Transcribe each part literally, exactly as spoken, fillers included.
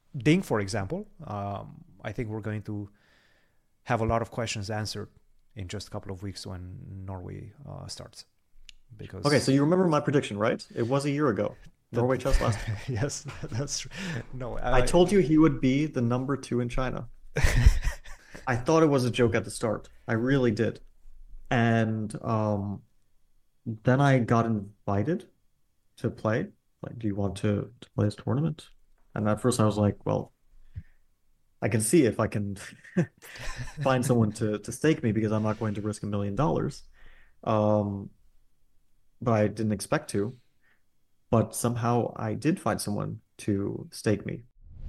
Ding, for example, um, I think we're going to have a lot of questions answered in just a couple of weeks when Norway uh, starts. Okay, so Because you remember my prediction, right? It was a year ago. the, Norway chess last year. yes, that's true. No, I I, told you he would be the number two in China. I thought it was a joke at the start. I really did. And um, then I got invited to play. Like, do you want to, to play this tournament? And at first I was like, well, I can see if I can find someone to to stake me because I'm not going to risk a million dollars. Um, but I didn't expect to. But somehow I did find someone to stake me.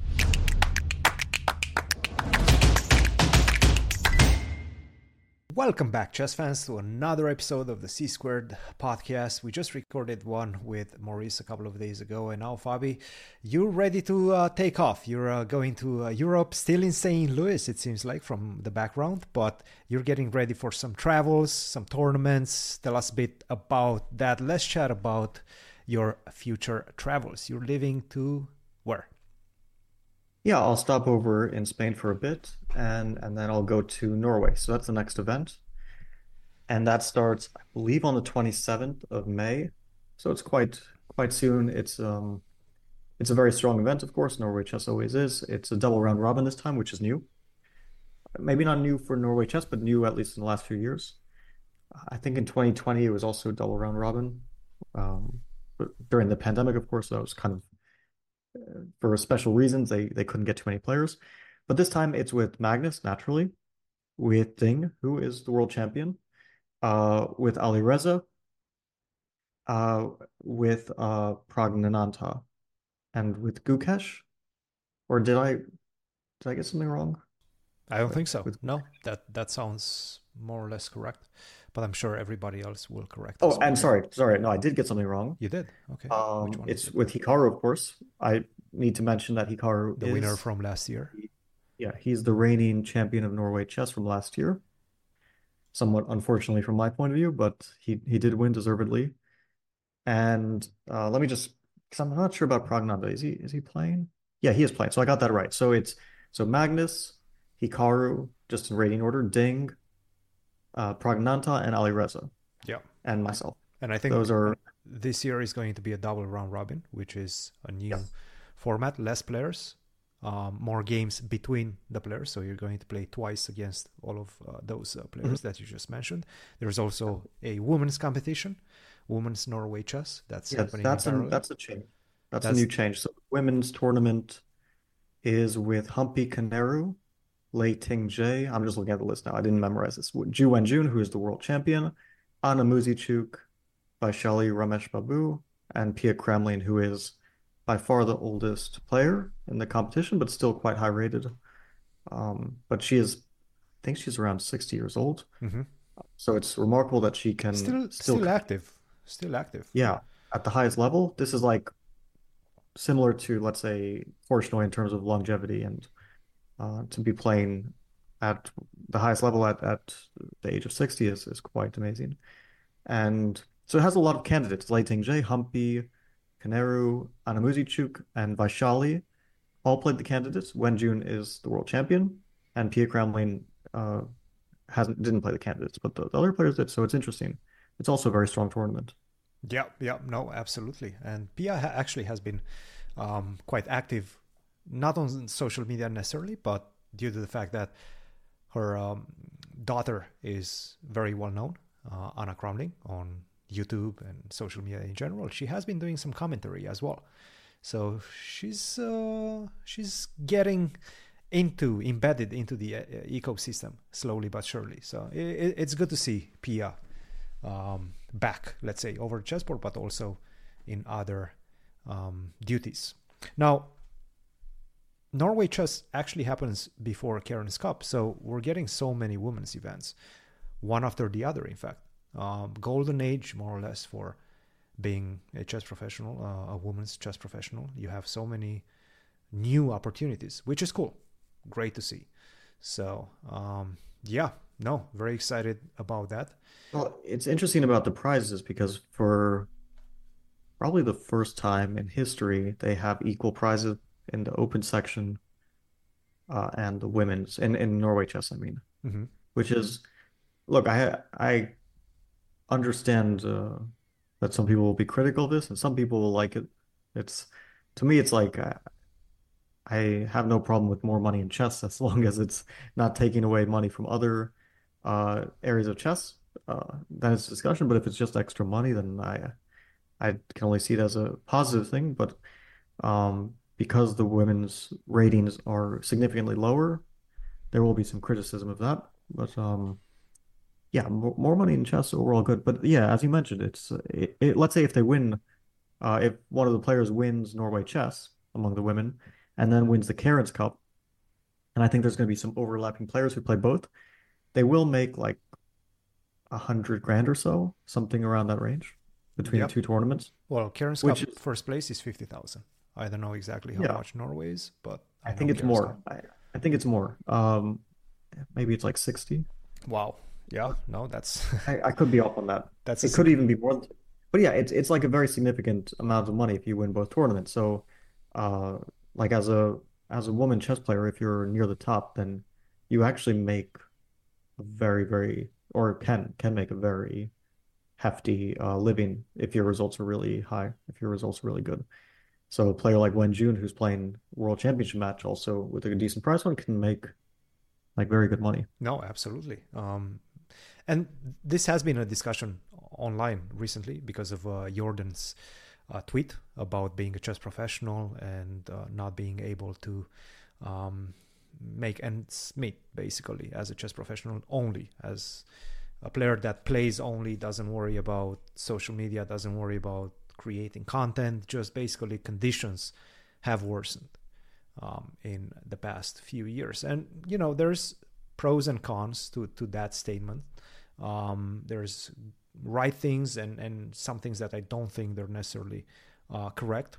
welcome back, chess fans, to another episode of the C Squared podcast. We just recorded one with Maurice a couple of days ago, and now, Fabi, you're ready to uh, take off. You're uh, going to uh, Europe, still in Saint Louis, it seems like, from the background, but you're getting ready for some travels, some tournaments. Tell us a bit about that. Let's chat about your future travels. You're leaving to where? Yeah, I'll stop over in Spain for a bit and and then I'll go to Norway. So that's the next event. And that starts, I believe, on the twenty-seventh of May. So it's quite quite soon. It's um it's a very strong event, of course. Norway Chess always is. It's a double round robin this time, which is new. Maybe not new for Norway Chess, but new at least in the last few years. I think in twenty twenty it was also a double round robin. Um, but during the pandemic, of course, that was kind of for special reasons. They they couldn't get too many players. But this time it's with Magnus, naturally, with Ding, who is the world champion, uh, with Ali Reza, uh, with uh, Pragnananta, and with Gukesh. Or did I did I get something wrong? I don't With think so. with No, that that sounds more or less correct, but I'm sure everybody else will correct Oh, us and once. sorry, sorry, no, I did get something wrong. You did? Okay. Which Um, one is it's it? with Hikaru, of course. I need to mention that Hikaru The winner is, from last year. yeah, he's the reigning champion of Norway chess from last year. Somewhat unfortunately from my point of view, but he he did win deservedly. And uh, let me just, because I'm not sure about Pragnanda. Is he is he playing? Yeah, he is playing. So I got that right. So it's so Magnus, Hikaru, just in rating order, Ding, uh, Pragnanta, and Ali Reza, Yeah. and myself. And I think Those are, this year is going to be a double round robin, which is a new yes. format, less players, um, more games between the players. So you're going to play twice against all of uh, those uh, Mhm. players that you just mentioned. There's also a women's competition, women's Norway chess, that's Yes, happening in that's a parallel. that's a change. That's a That's new change. So women's tournament is with Humpy Kaneru, Lei Ting Jie. I'm just looking at the list now. I didn't memorize this. Ju Wenjun, who is the world champion, Anna Muzichuk, Vaishali Ramesh Babu, and Pia Kremlin, who is by far the oldest player in the competition, but still quite high rated. Um, but she is, I think she's around sixty years old. mm-hmm. So it's remarkable that she can still still still compete. active, still active. Yeah, at the highest level. This is like similar to, let's say, Portnoy in terms of longevity and uh, to be playing at the highest level at, at the age of sixty is, is quite amazing. And so it has a lot of candidates. Lei Tingje, Humpy, Kaneru, Anamuzicuk, and Vaishali all played the candidates. Wenjun is the world champion, and Pia Kramlin uh, hasn't didn't play the candidates, but the, the other players did. So it's interesting. It's also a very strong tournament. Yeah, yeah, no, absolutely. And Pia ha- actually has been um, quite active, not on social media necessarily, but due to the fact that her um, daughter is very well known, uh, Anna Cromling, on YouTube and social media in general. She has been doing some commentary as well, so she's uh, she's getting into embedded into the uh, ecosystem slowly but surely. So it, it's good to see Pia um, back, let's say, over chessboard, but also in other um, duties. Now, Norway Chess actually happens before Karen's Cup, so we're getting so many women's events, one after the other, in fact. Um, golden age, more or less, for being a chess professional, uh, a woman's chess professional. You have so many new opportunities, which is cool. Great to see. So, um, yeah, no, very excited about that. Well, it's interesting about the prizes because for probably the first time in history, they have equal prizes in the open section uh, and the women's in, in Norway chess, I mean, Hmm. which is look, I I understand uh, that some people will be critical of this and some people will like it. It's to me, it's like uh, I have no problem with more money in chess as long as it's not taking away money from other uh, areas of chess. Uh, then it's a discussion. But if it's just extra money, then I I can only see it as a positive thing. But um, because the women's ratings are significantly lower, there will be some criticism of that. But um, yeah, more, more money in chess overall good. But yeah, as you mentioned, it's it, it, let's say if they win, uh, if one of the players wins Norway chess among the women, and then wins the Cairns Cup, and I think there's going to be some overlapping players who play both, they will make like a hundred grand or so, something around that range between the Yep. two tournaments, Well, Cairns which Cup is first place is fifty thousand. I don't know exactly how yeah, much Norway is, but I I know think it's Cairns Cup. more. I, I think it's more. Um, maybe it's like sixty. Wow. Yeah. No, that's I, I could be off on that. that's a It could sig- even be more than, but yeah, it's it's like a very significant amount of money if you win both tournaments. So, uh, like as a as a woman chess player, if you're near the top, then you actually make a very, very, or can can make a very hefty uh, living if your results are really high, if your results are really good. So a player like Wen Jun, who's playing World Championship match, also with a decent prize one, can make like very good money. no, absolutely. Um, and this has been a discussion online recently because of uh, Jordan's uh, tweet about being a chess professional and uh, not being able to um, make ends meet, basically, as a chess professional only, as a player that plays only, doesn't worry about social media, doesn't worry about creating content, just basically conditions have worsened um, in the past few years. And, you know, there's pros and cons to, to that statement. Um, there's right things and, and some things that I don't think they're necessarily uh, correct.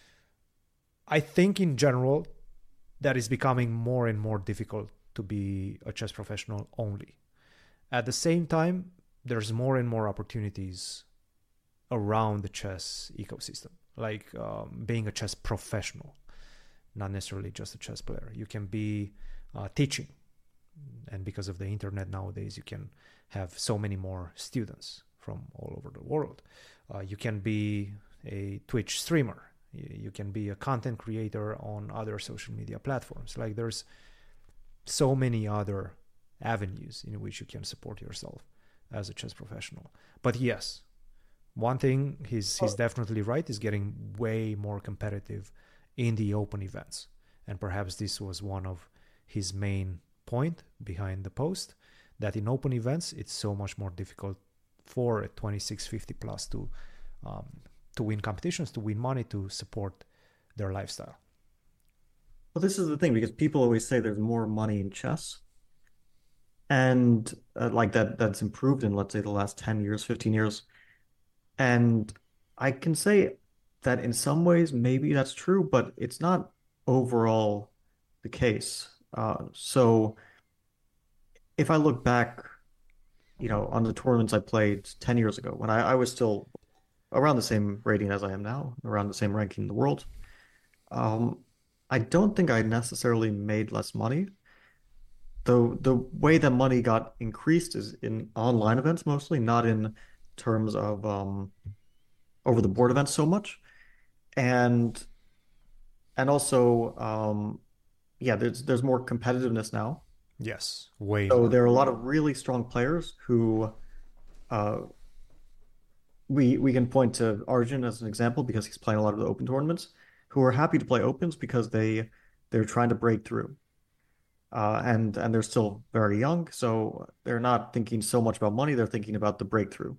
I think in general that is becoming more and more difficult to be a chess professional only. At the same time, there's more and more opportunities around the chess ecosystem, like um, being a chess professional, not necessarily just a chess player. You can be uh, teaching, and because of the internet nowadays, you can have so many more students from all over the world. Uh, you can be a Twitch streamer. You can be a content creator on other social media platforms. Like there's so many other avenues in which you can support yourself as a chess professional. But yes, one thing he's he's definitely right is getting way more competitive in the open events, and perhaps this was one of his main point behind the post, that in open events it's so much more difficult for a twenty-six fifty plus to um, to win competitions, to win money, to support their lifestyle. Well, this is the thing because people always say there's more money in chess, and uh, like that that's improved in let's say the last ten years, fifteen years. And I can say that in some ways maybe that's true, but it's not overall the case. Uh, so if I look back, you know, on the tournaments I played ten years ago when I, I was still around the same rating as I am now, around the same ranking in the world, um, I don't think I necessarily made less money. The the way that money got increased is in online events mostly, not in terms of um, over the board events so much. And and also um, yeah, there's there's more competitiveness now. Yes, way So more. there are a lot of really strong players who uh, we we can point to Arjun as an example because he's playing a lot of the open tournaments, who are happy to play opens because they they're trying to break through. Uh, and and they're still very young, so they're not thinking so much about money, they're thinking about the breakthrough.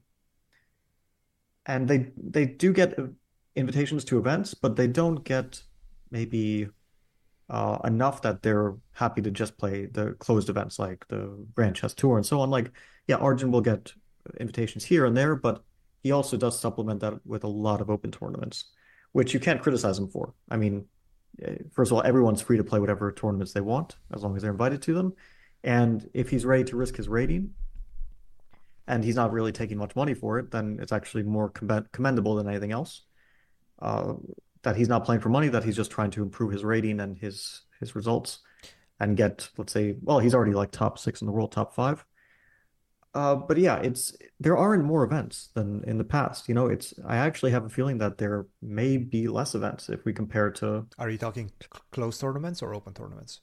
And they they do get invitations to events, but they don't get maybe uh, enough that they're happy to just play the closed events like the Grand Chess Tour and so on. Like, yeah, Arjun will get invitations here and there, but he also does supplement that with a lot of open tournaments, which you can't criticize him for. I mean, eh, first of all, everyone's free to play whatever tournaments they want as long as they're invited to them. And if he's ready to risk his rating and he's not really taking much money for it, then it's actually more commendable than anything else. Uh, that he's not playing for money, that he's just trying to improve his rating and his his results and get, let's say, well, he's already like top six in the world, top five. Uh, but yeah, it's there aren't more events than in the past. You know, it's I actually have a feeling that there may be less events if we compare to Are you talking closed tournaments or open tournaments?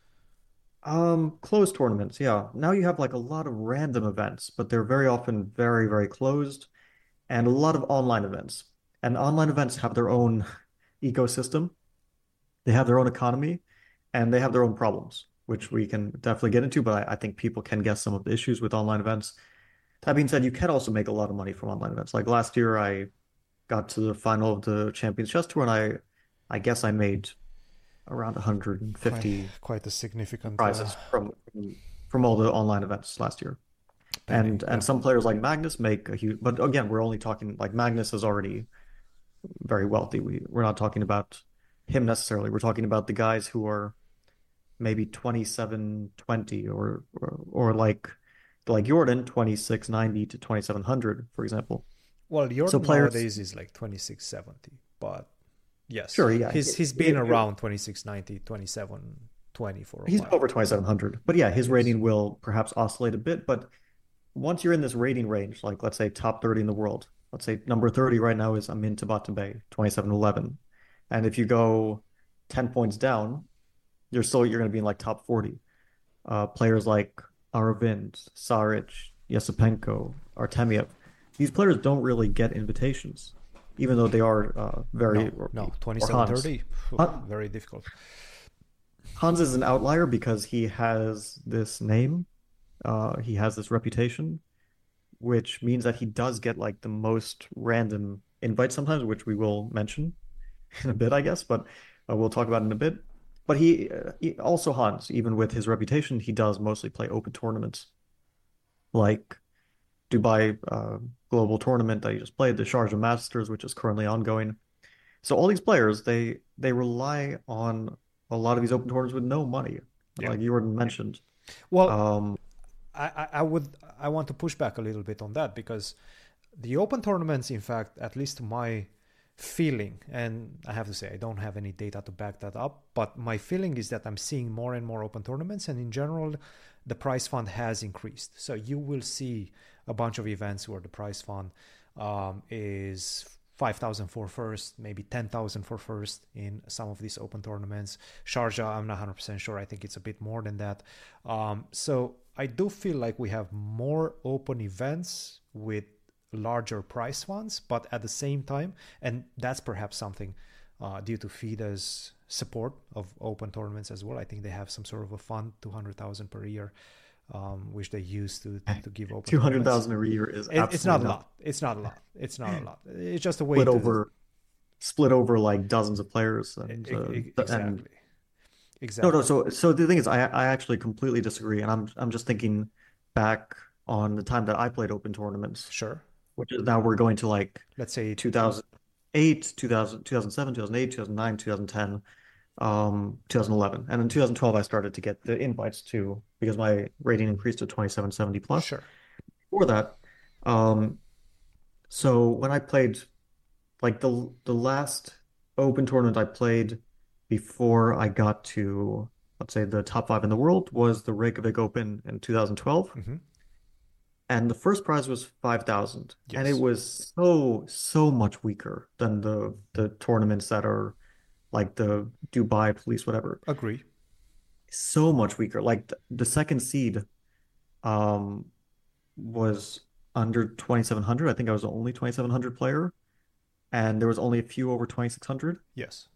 um closed tournaments. Yeah. Now you have like a lot of random events, but they're very often very, very closed and a lot of online events. And online events have their own ecosystem. They have their own economy and they have their own problems, which we can definitely get into, but I, I think people can guess some of the issues with online events. That being said, you can also make a lot of money from online events. Like last year, I got to the final of the Champions Chess Tour, and I, I guess I made around Quite one hundred fifty quite a significant uh, prizes from from all the online events last year. penny. And Yeah. and some players like Magnus make a huge, but again, we're only talking like Magnus is already very wealthy. We we're not talking about him necessarily. We're talking about the guys who are maybe twenty-seven twenty or or, or like like Jordan twenty-six ninety to twenty-seven hundred, for example. Well, So Jordan players, nowadays is like twenty-six seventy, but yes, sure, yeah, he's he's been he- he- around twenty-six ninety, twenty-seven twenty for a he's while. over twenty-seven hundred. But yeah, his Yes. rating will perhaps oscillate a bit. But once you're in this rating range, like let's say top thirty in the world, let's say number thirty right now is Amin Tabatabai, twenty-seven eleven. And if you go ten points down, you're still you're going to be in like top forty. Uh, players like Aravind, Saric, Yesipenko, Artemiev, these players don't really get invitations, even though they are uh, very, No, or, no, or Hans. twenty-seven thirty, Han- very difficult. Hans is an outlier because he has this name, uh, he has this reputation, which means that he does get like the most random invites sometimes, which we will mention in a bit, I guess, but uh, we'll talk about it in a bit. But he, uh, he also Hans, even with his reputation, he does mostly play open tournaments like Dubai uh, Global Tournament that he just played, the Sharjah Masters, which is currently ongoing. So all these players, they they rely on a lot of these open tournaments with no money, Yeah. like you already mentioned. Well, Um, I, I I would I want to push back a little bit on that because the open tournaments, in fact, at least to my feeling, and I have to say I don't have any data to back that up, but my feeling is that I'm seeing more and more open tournaments, and in general, the prize fund has increased. So you will see a bunch of events where the prize fund um, is five thousand for first, maybe ten thousand for first in some of these open tournaments. Sharjah, I'm not one hundred percent sure. I think it's a bit more than that. Um, so I do feel like we have more open events with larger prize funds, but at the same time, and that's perhaps something uh, due to FIDE's support of open tournaments as well. I think they have some sort of a fund, two hundred thousand per year, um, which they use to to give open two hundred tournaments. thousand a year is It, it's not a absolutely lot. It's not a lot. It's not a lot. It's just a way split to over split over like dozens of players e- and e- uh, e- and exactly, no no exactly. so so the thing is I I actually completely disagree and I'm I'm just thinking back on the time that I played open tournaments, Sure. which is now we're going to like Let's say two thousand eight, two thousand, two thousand seven, two thousand eight, two thousand nine, two thousand ten, um, two thousand eleven. And in two thousand twelve, I started to get the invites too because my rating increased to twenty-seven seventy plus. sure. Before that, um, so when I played like the the last open tournament I played before I got to, let's say, the top five in the world was the Reykjavik Open in two thousand twelve. Hmm. And the first prize was five thousand. And it Yes. was so, so much weaker than the the tournaments that are like the Dubai Police, whatever. Agree. So much weaker. Like the, the second seed um was under twenty-seven hundred. I think I was the only twenty-seven hundred player, and there was only a few over twenty-six hundred. Yes.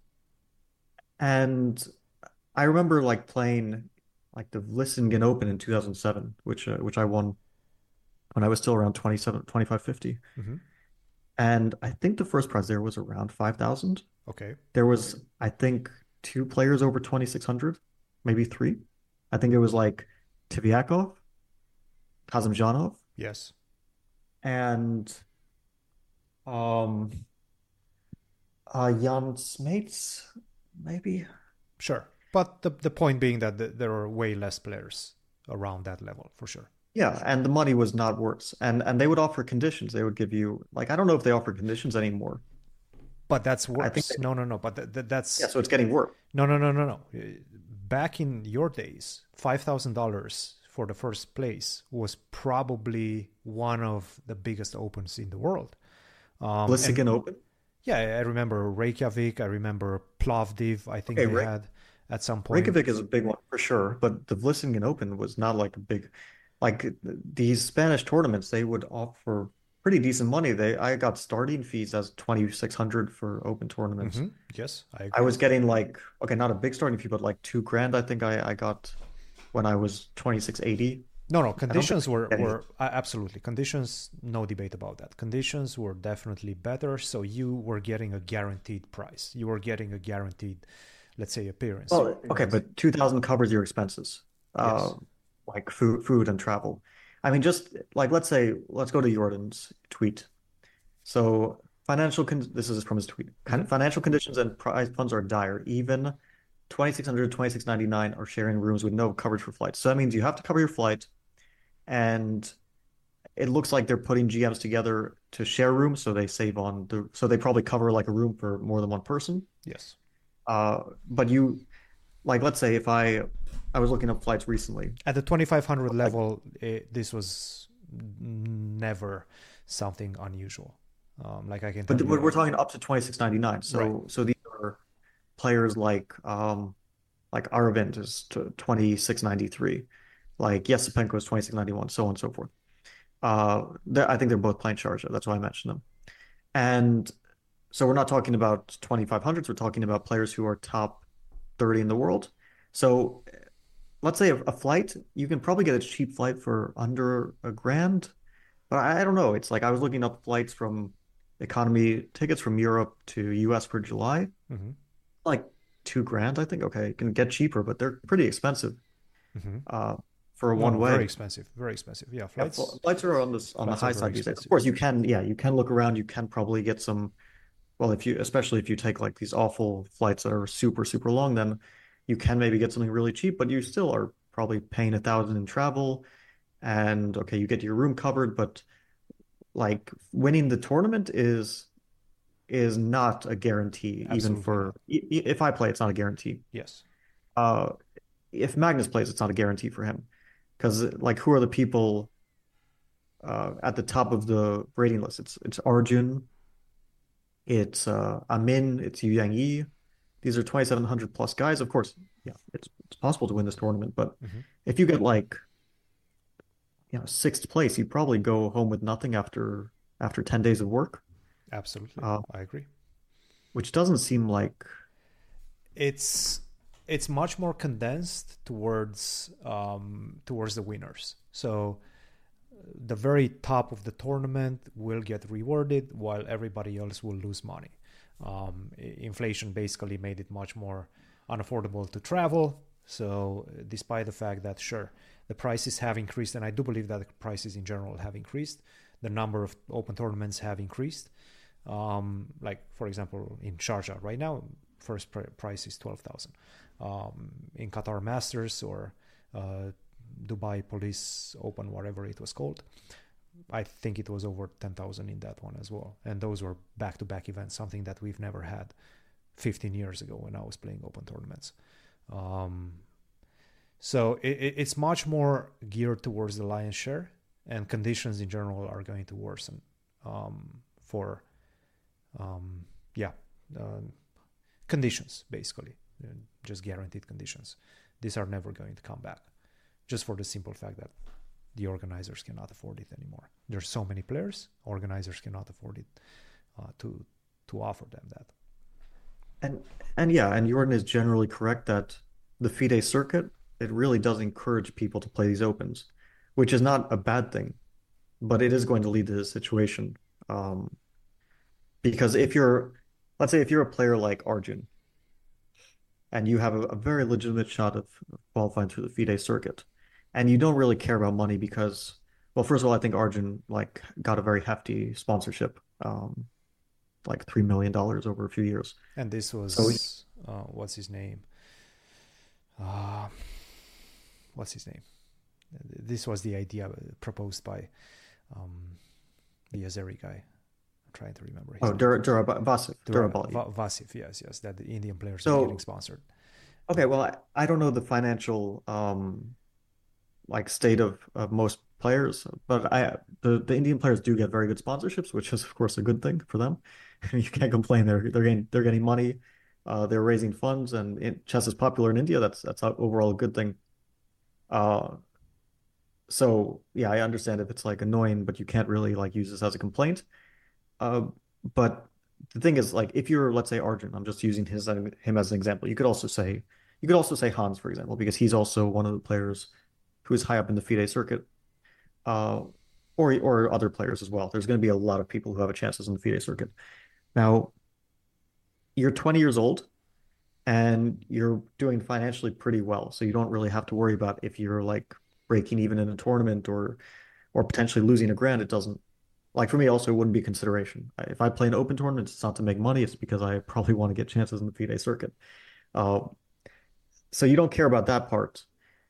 And I remember like playing like the Vlissingen Open in two thousand seven, which uh, which I won when I was still around twenty-seven, twenty-five fifty. Hmm. And I think the first prize there was around five thousand. Okay. There was, I think, two players over twenty-six hundred, maybe three. I think it was like Tiviakov, Kazimjanov, Yes. and um, uh, Jan Smeets, maybe. Sure. But the the point being that th there are way less players around that level for sure. Yeah, and the money was not worse. And and they would offer conditions. They would give you like I don't know if they offer conditions anymore, But that's I think worse. they, No, no, no. But th- th- yeah, that's so it's getting worse. no, no, no, no, no. Uh, Back in your days, five thousand dollars for the first place was probably one of the biggest opens in the world. Um, and Vlissingen Open. yeah, I remember Reykjavik. I remember Plovdiv. I think Okay, they Re had at some point. Reykjavik is a big one for sure, but the Vlissingen Open was not like a big, like these Spanish tournaments, they would offer pretty decent money. They I got starting fees as twenty-six hundred for open tournaments. Hmm. Yes, I I agree. was getting like, okay, not a big starting fee, but like two grand, I think I, I got when I was twenty-six eighty. No, no, I don't think conditions were any, were uh, absolutely conditions. No debate about that. Conditions were definitely better, so you were getting a guaranteed price. You were getting a guaranteed, let's say, appearance. well, okay, but two thousand covers your expenses, uh, Yes. like food, food and travel. I mean, just like let's say, let's go to Jordan's tweet. So financial con this is from his tweet. Con- Hmm. Financial conditions and prize funds are dire. Even twenty-six hundred, twenty-six ninety-nine are sharing rooms with no coverage for flights. So that means you have to cover your flight, and it looks like they're putting G Ms together to share rooms, so they save on the so they probably cover like a room for more than one person. Yes. Uh, but you like let's say if I I was looking up flights recently. At the twenty-five hundred Like, level, it, this was never something unusual. Um, like I can tell but we're, we're you, talking up to twenty-six ninety-nine. right? So so these are players like um like Aravind is twenty-six ninety-three. Like Yesipenko is twenty-six ninety-one, so on and so forth. Uh, I think they're both playing Sharjah. That's why I mentioned them. And so we're not talking about twenty-five hundreds. We're talking about players who are top thirty in the world. So let's say a, a flight, you can probably get a cheap flight for under a grand. But I, I don't know. It's like I was looking up flights from economy tickets from Europe to U S for July, Hmm. like two grand, I think. Okay, you can get cheaper, but they're pretty expensive Hmm. uh, for a No, one no, very way. expensive, very expensive. Yeah, Yeah, fl- flights, flights are on this on the flights are high very side these days. Of expensive. course, you can, yeah, you can look around. You can probably get some, well, if you, especially if you take like these awful flights that are super, super long, then you can maybe get something really cheap, but you still are probably paying a thousand in travel. And okay, you get your room covered, but like winning the tournament is is not a guarantee, even Absolutely for not. if I play, it's not a guarantee. Yes. Uh, if Magnus plays, it's not a guarantee for him. Because like who are the people uh, at the top of the rating list? It's it's Arjun, it's uh, Amin, it's Yu Yang Yi. These are twenty-seven hundred plus guys. Of course, yeah, it's it's possible to win this tournament, but Hmm. if you get like you know sixth place, you probably go home with nothing after after ten days of work, Absolutely, uh, I agree. which doesn't seem like It's it's much more condensed towards um, towards the winners. So the very top of the tournament will get rewarded while everybody else will lose money. Um, inflation basically made it much more unaffordable to travel. So despite the fact that, sure, the prices have increased, and I do believe that the prices in general have increased, the number of open tournaments have increased. Um, like, for example, in Sharjah right now, first pr- price is twelve thousand. Um, in Qatar Masters or uh, Dubai Police Open, whatever it was called, I think it was over ten thousand in that one as well. And those were back-to-back events, something that we've never had fifteen years ago when I was playing open tournaments. Um, so it, it's much more geared towards the lion's share, and conditions in general are going to worsen um, for, um, yeah, uh, conditions, basically, just guaranteed conditions. These are never going to come back, just for the simple fact that the organizers cannot afford it anymore. There's so many players, organizers cannot afford it uh, to to offer them that. and and yeah, and Jordan is generally correct that the FIDE circuit, it really does encourage people to play these opens, which is not a bad thing, but it is going to lead to this situation. Um, because if you're, let's say if you're a player like Arjun and you have a, a very legitimate shot of qualifying through the FIDE circuit, and you don't really care about money because, well, first of all, I think Arjun like got a very hefty sponsorship, um, like three million dollars over a few years. And this So was, uh, what's his name? Uh, what's his name? This was the idea proposed by um, the Azeri guy. I'm trying to remember his Oh, name. Dur Durab Vasif, Dura, Durabali. Va- Vasif, yes, yes, that the Indian players are getting So, sponsored. okay, well, I, I don't know the financial um like state of, of most players, but I the, the Indian players do get very good sponsorships, which is of course a good thing for them. You can't complain. They're they're getting they're getting money, uh, they're raising funds, and it, chess is popular in India. That's that's overall a good thing. Uh, so yeah, I understand if it's like annoying, but you can't really like use this as a complaint. Uh, but the thing is, like, if you're, let's say, Arjun, I'm just using his uh, him as an example. You could also say you could also say Hans, for example, because he's also one of the players who is high up in the FIDE circuit, uh, or or other players as well. There's going to be a lot of people who have a chances in the FIDE circuit. Now, you're twenty years old and you're doing financially pretty well, so you don't really have to worry about if you're like breaking even in a tournament or or potentially losing a grand. It doesn't like for me also it wouldn't be consideration. If I play an open tournament, it's not to make money, it's because I probably want to get chances in the FIDE circuit. Uh, so you don't care about that part.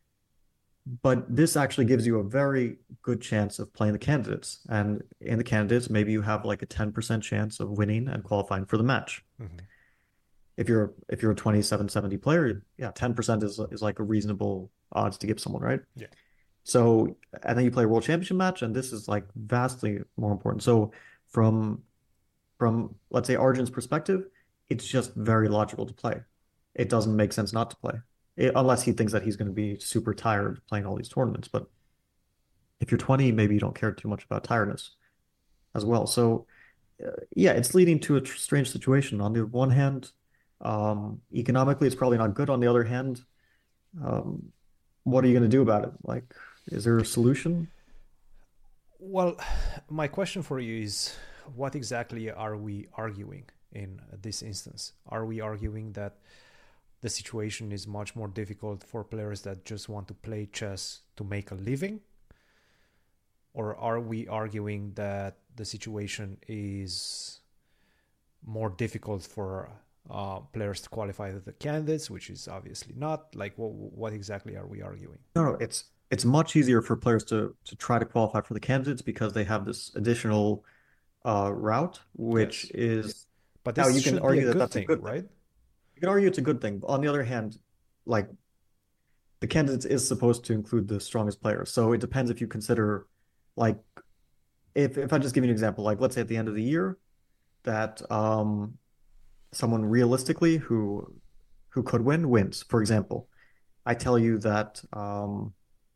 But this actually gives you a very good chance of playing the candidates. And in the candidates, maybe you have like a ten percent chance of winning and qualifying for the match. Mm-hmm. If you're if you're a twenty-seven seventy player, yeah, ten percent is is like a reasonable odds to give someone, right? Yeah. So, and then you play a world championship match, and this is like vastly more important. So from from let's say Arjun's perspective, it's just very logical to play. It doesn't make sense not to play. It, unless he thinks that he's going to be super tired playing all these tournaments. But if you're twenty, maybe you don't care too much about tiredness as well. So, uh, yeah, it's leading to a tr- strange situation. On the one hand, um, economically, it's probably not good. On the other hand, um, what are you going to do about it? Like, is there a solution? Well, my question for you is, what exactly are we arguing in this instance? Are we arguing that the situation is much more difficult for players that just want to play chess to make a living? Or are we arguing that the situation is more difficult for uh, players to qualify as the candidates, which is obviously not? Like, what, what exactly are we arguing? No, no, it's it's much easier for players to to try to qualify for the candidates because they have this additional uh, route, which Yes. is But now this you can should be a argue that good that's a thing, good thing. right? You can argue it's a good thing. But on the other hand, like the candidates is supposed to include the strongest players. So it depends if you consider like if if I just give you an example, like let's say at the end of the year that um someone realistically who who could win wins. For example, I tell you that um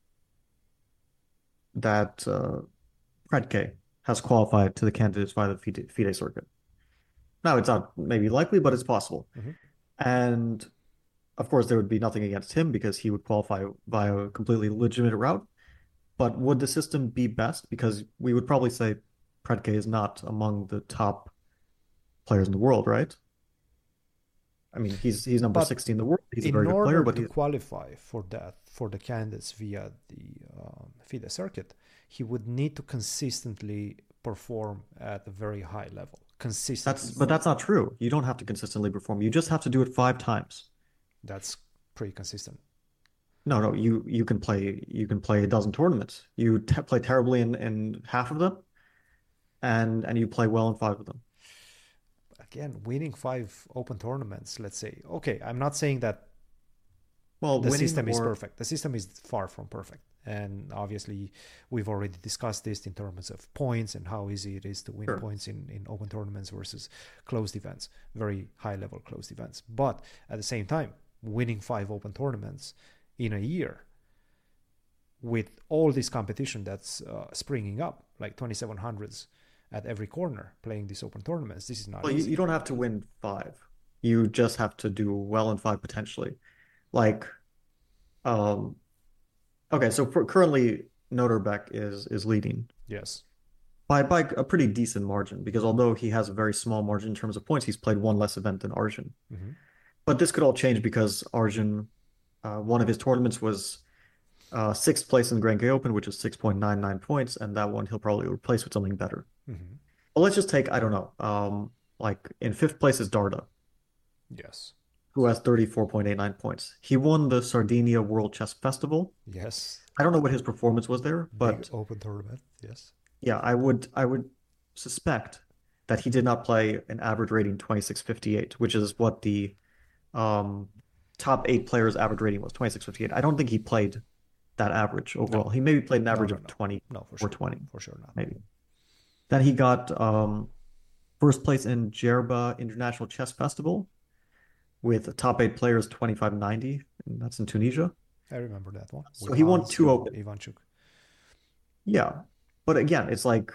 that uh Predke has qualified to the candidates via the FIDE, FIDE circuit. Now it's not maybe likely, but it's possible. Mm-hmm. And of course, there would be nothing against him because he would qualify via a completely legitimate route. But would the system be best? Because we would probably say Predke is not among the top players in the world, right? I mean, he's he's number But sixty in the world. He's a in very good player, order but to he's qualify for that, for the candidates via the um, FIDE circuit, he would need to consistently perform at a very high level. that's Consistently. but that's not true. You don't have to consistently perform. You just have to do it five times. That's pretty consistent. No, no, you you can play you can play a dozen tournaments. You te play terribly in in half of them, and and you play well in five of them. Again, winning five open tournaments, let's say. Okay, I'm not saying that Well, the winning system is or perfect. The system is far from perfect. And obviously, we've already discussed this in terms of points and how easy it is to win sure. points in, in open tournaments versus closed events, very high level closed events. But at the same time, winning five open tournaments in a year with all this competition that's uh, springing up, like twenty-seven hundreds at every corner playing these open tournaments, this is not Well, you, easy. you don't have to win five. You just have to do well in five potentially. Like, um, okay, so for, currently Noterbeck is is leading Yes. by by a pretty decent margin because although he has a very small margin in terms of points, he's played one less event than Arjun. Mm-hmm. But this could all change because Arjun, uh, one of his tournaments was uh, sixth place in the Grand K Open, which is six point nine nine points, and that one he'll probably replace with something better. Mm-hmm. But let's just take, I don't know, um, like in fifth place is Darda, Yes. who has thirty-four point eight nine points. He won the Sardinia World Chess Festival. Yes. I don't know what his performance was there, Big but open tournament. Yes. yeah, I would I would suspect that he did not play an average rating twenty-six fifty-eight, which is what the um, top eight players' average rating was, twenty-six fifty-eight. I don't think he played that average overall. No, He maybe played an no, average no, of no, twenty no, for or sure, twenty, for sure not. maybe. Then he got um, first place in Djerba International Chess Festival with the top eight players twenty-five ninety, and that's in Tunisia. I remember that one So with he won Hans two and open. Ivanchuk. Yeah. But again, it's like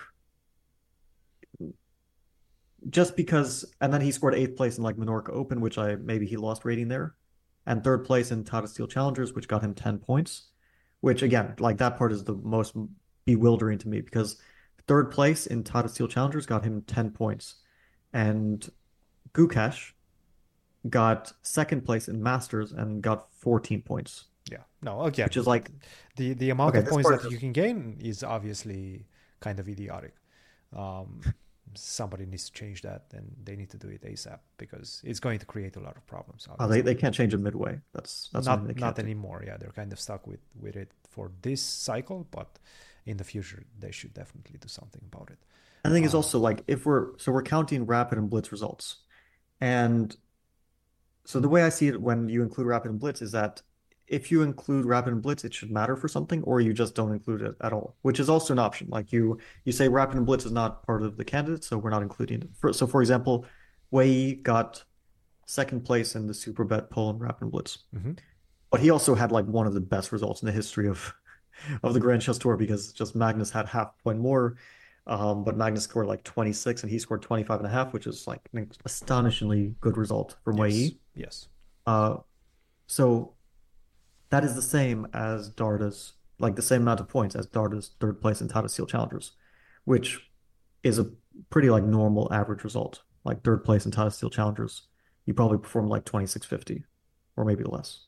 just because, and then he scored eighth place in like Menorca Open, which I maybe he lost rating there, and third place in Tata Steel Challengers, which got him ten points, which again, like that part is the most bewildering to me because third place in Tata Steel Challengers got him ten points, and Gukesh got second place in Masters and got fourteen points, Yeah, no, again, which is like, the the amount okay, of this points part that is you can gain is obviously kind of idiotic. Um, somebody needs to change that, and they need to do it ASAP because it's going to create a lot of problems. oh, they, Obviously, they can't change it midway. That's that's something not they not can't do. anymore. Yeah, they're kind of stuck with with it for this cycle, but in the future they should definitely do something about it. I think it's Um, also like if we're so we're counting rapid and blitz results. And so the way I see it when you include rapid and blitz is that if you include rapid and blitz, it should matter for something, or you just don't include it at all, which is also an option. Like you you say rapid and blitz is not part of the candidate, so we're not including it. For, so for example, Wei got second place in the Superbet poll in rapid and blitz. mhm. But he also had like one of the best results in the history of of the Grand Chess Tour because just Magnus had half a point more. Um, but Magnus scored like twenty-six and he scored twenty-five and a half, which is like an astonishingly good result from Yes, Wei. yes, Uh, so that is the same as Darda's, like the same amount of points as Darda's third place in Tata Steel Challengers, which is a pretty like normal average result. Like third place in Tata Steel Challengers, you probably perform like twenty-six fifty or maybe less.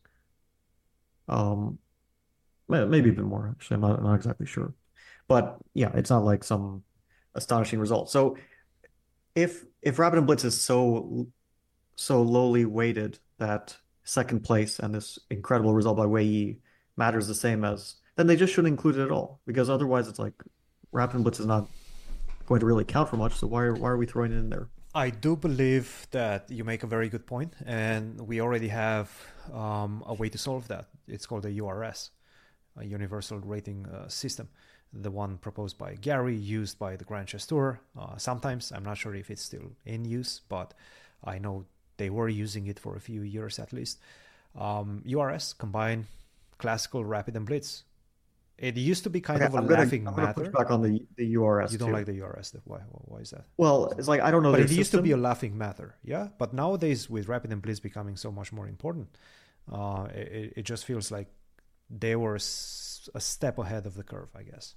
Um, maybe a bit more, actually. I'm not, I'm not exactly sure. But yeah, it's not like some astonishing result. So if if Rapid and Blitz is so so lowly weighted that second place and this incredible result by Wei Yi matters the same as, then they just shouldn't include it at all because otherwise it's like Rapid and Blitz is not going to really count for much. So why are why are we throwing it in there? I do believe that you make a very good point, and we already have um, a way to solve that. It's called a U R S, a Universal Rating uh, System, the one proposed by Gary, used by the Grand Chess Tour. Uh, sometimes, I'm not sure if it's still in use, but I know they were using it for a few years at least. Um, U R S, combine classical, rapid, and blitz. It used to be kind Okay, of a I'm gonna laughing I'm gonna push matter. back on the the U R S You don't too. like the U R S? Why? Why is that? Well, it's like I don't know But their it used to be a system. laughing matter, yeah. But nowadays, with rapid and blitz becoming so much more important, uh, it, it just feels like they were s- a step ahead of the curve, I guess.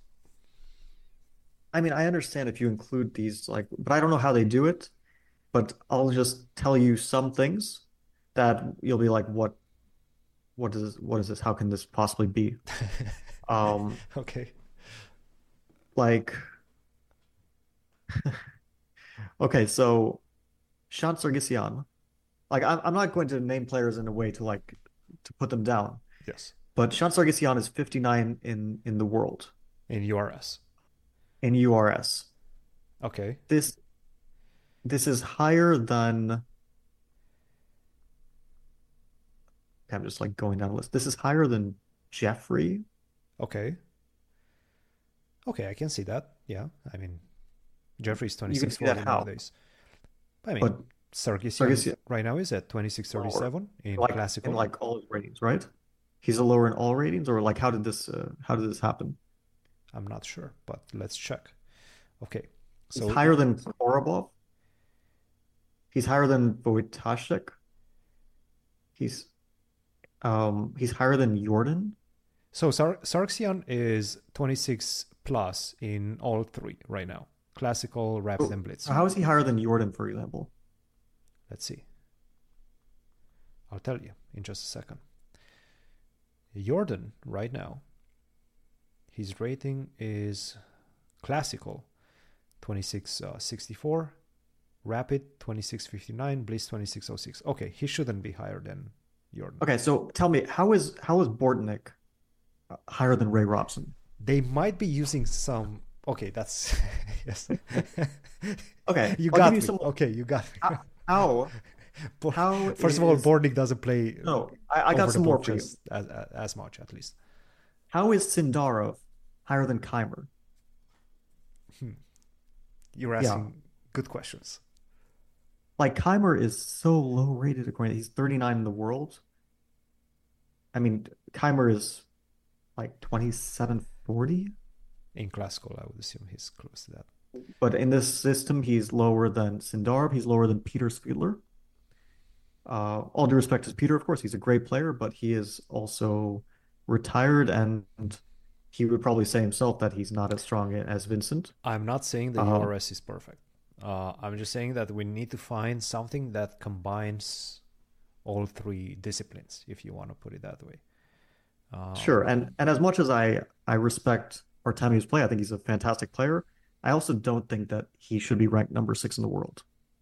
I mean, I understand if you include these, like, but I don't know how they do it. But I'll just tell you some things that you'll be like, what, what is, what is this? How can this possibly be? Um, Okay. like, okay, so Shan Sargsyan, like, I'm, I'm not going to name players in a way to like to put them down, Yes. but Shan Sargsyan is fifty-nine in in the world In U R S. in U R S. Okay. This this is higher than. I'm just like going down the list. This is higher than Jeffrey. Okay. Okay, I can see that. Yeah. I mean, Jeffrey's You can twenty-six see that forty how, nowadays. I but mean, Sargsyan Sargsyan right now is at twenty-six lower, thirty-seven in like in classical. like all his ratings, right? He's a lower in all ratings, or like how did this uh, how did this happen? I'm not sure, but let's check. Okay. He's So, higher than Korobov. He's higher than Wojtaszek. He's um he's higher than Jordan. so Sar- Sargsyan is twenty-six plus in all three right now. Classical, rapid, So and blitz. so how is he higher than Jordan, for example? Let's see. I'll tell you in just a second. Jordan right now, his rating is classical twenty-six sixty-four, rapid twenty-six fifty-nine, blitz twenty-six oh six. Okay, he shouldn't be higher than Jordan. Okay, so tell me, how is how is Bortnik uh, higher than Ray Robson? They might be using some Okay, that's yes. Okay, You I'll give got you me. some. Okay, you got me. How? How Bo- how First of all, is boarding doesn't play no? I, I got over the some more board for you. just as, as much, at least. How is Sindarov higher than Keimer? Hmm. You're Yeah, asking good questions. like Keimer is so low rated according he's thirty-nine in the world. I mean, Keimer is like twenty-seven forty, In classical, I would assume he's close to that. but in this system, he's lower than Sindarov. He's lower than Peter Spiedler. Uh, all due respect to Peter, of course, he's a great player, but he is also retired, and he would probably say himself that he's not as strong as Vincent. I'm not saying the Uh, U R S is perfect. Uh, I'm just saying that we need to find something that combines all three disciplines, if you want to put it that way. sure, Um, and and as much as I I respect Artemi's play, I think he's a fantastic player. I also don't think that he should be ranked number six in the world.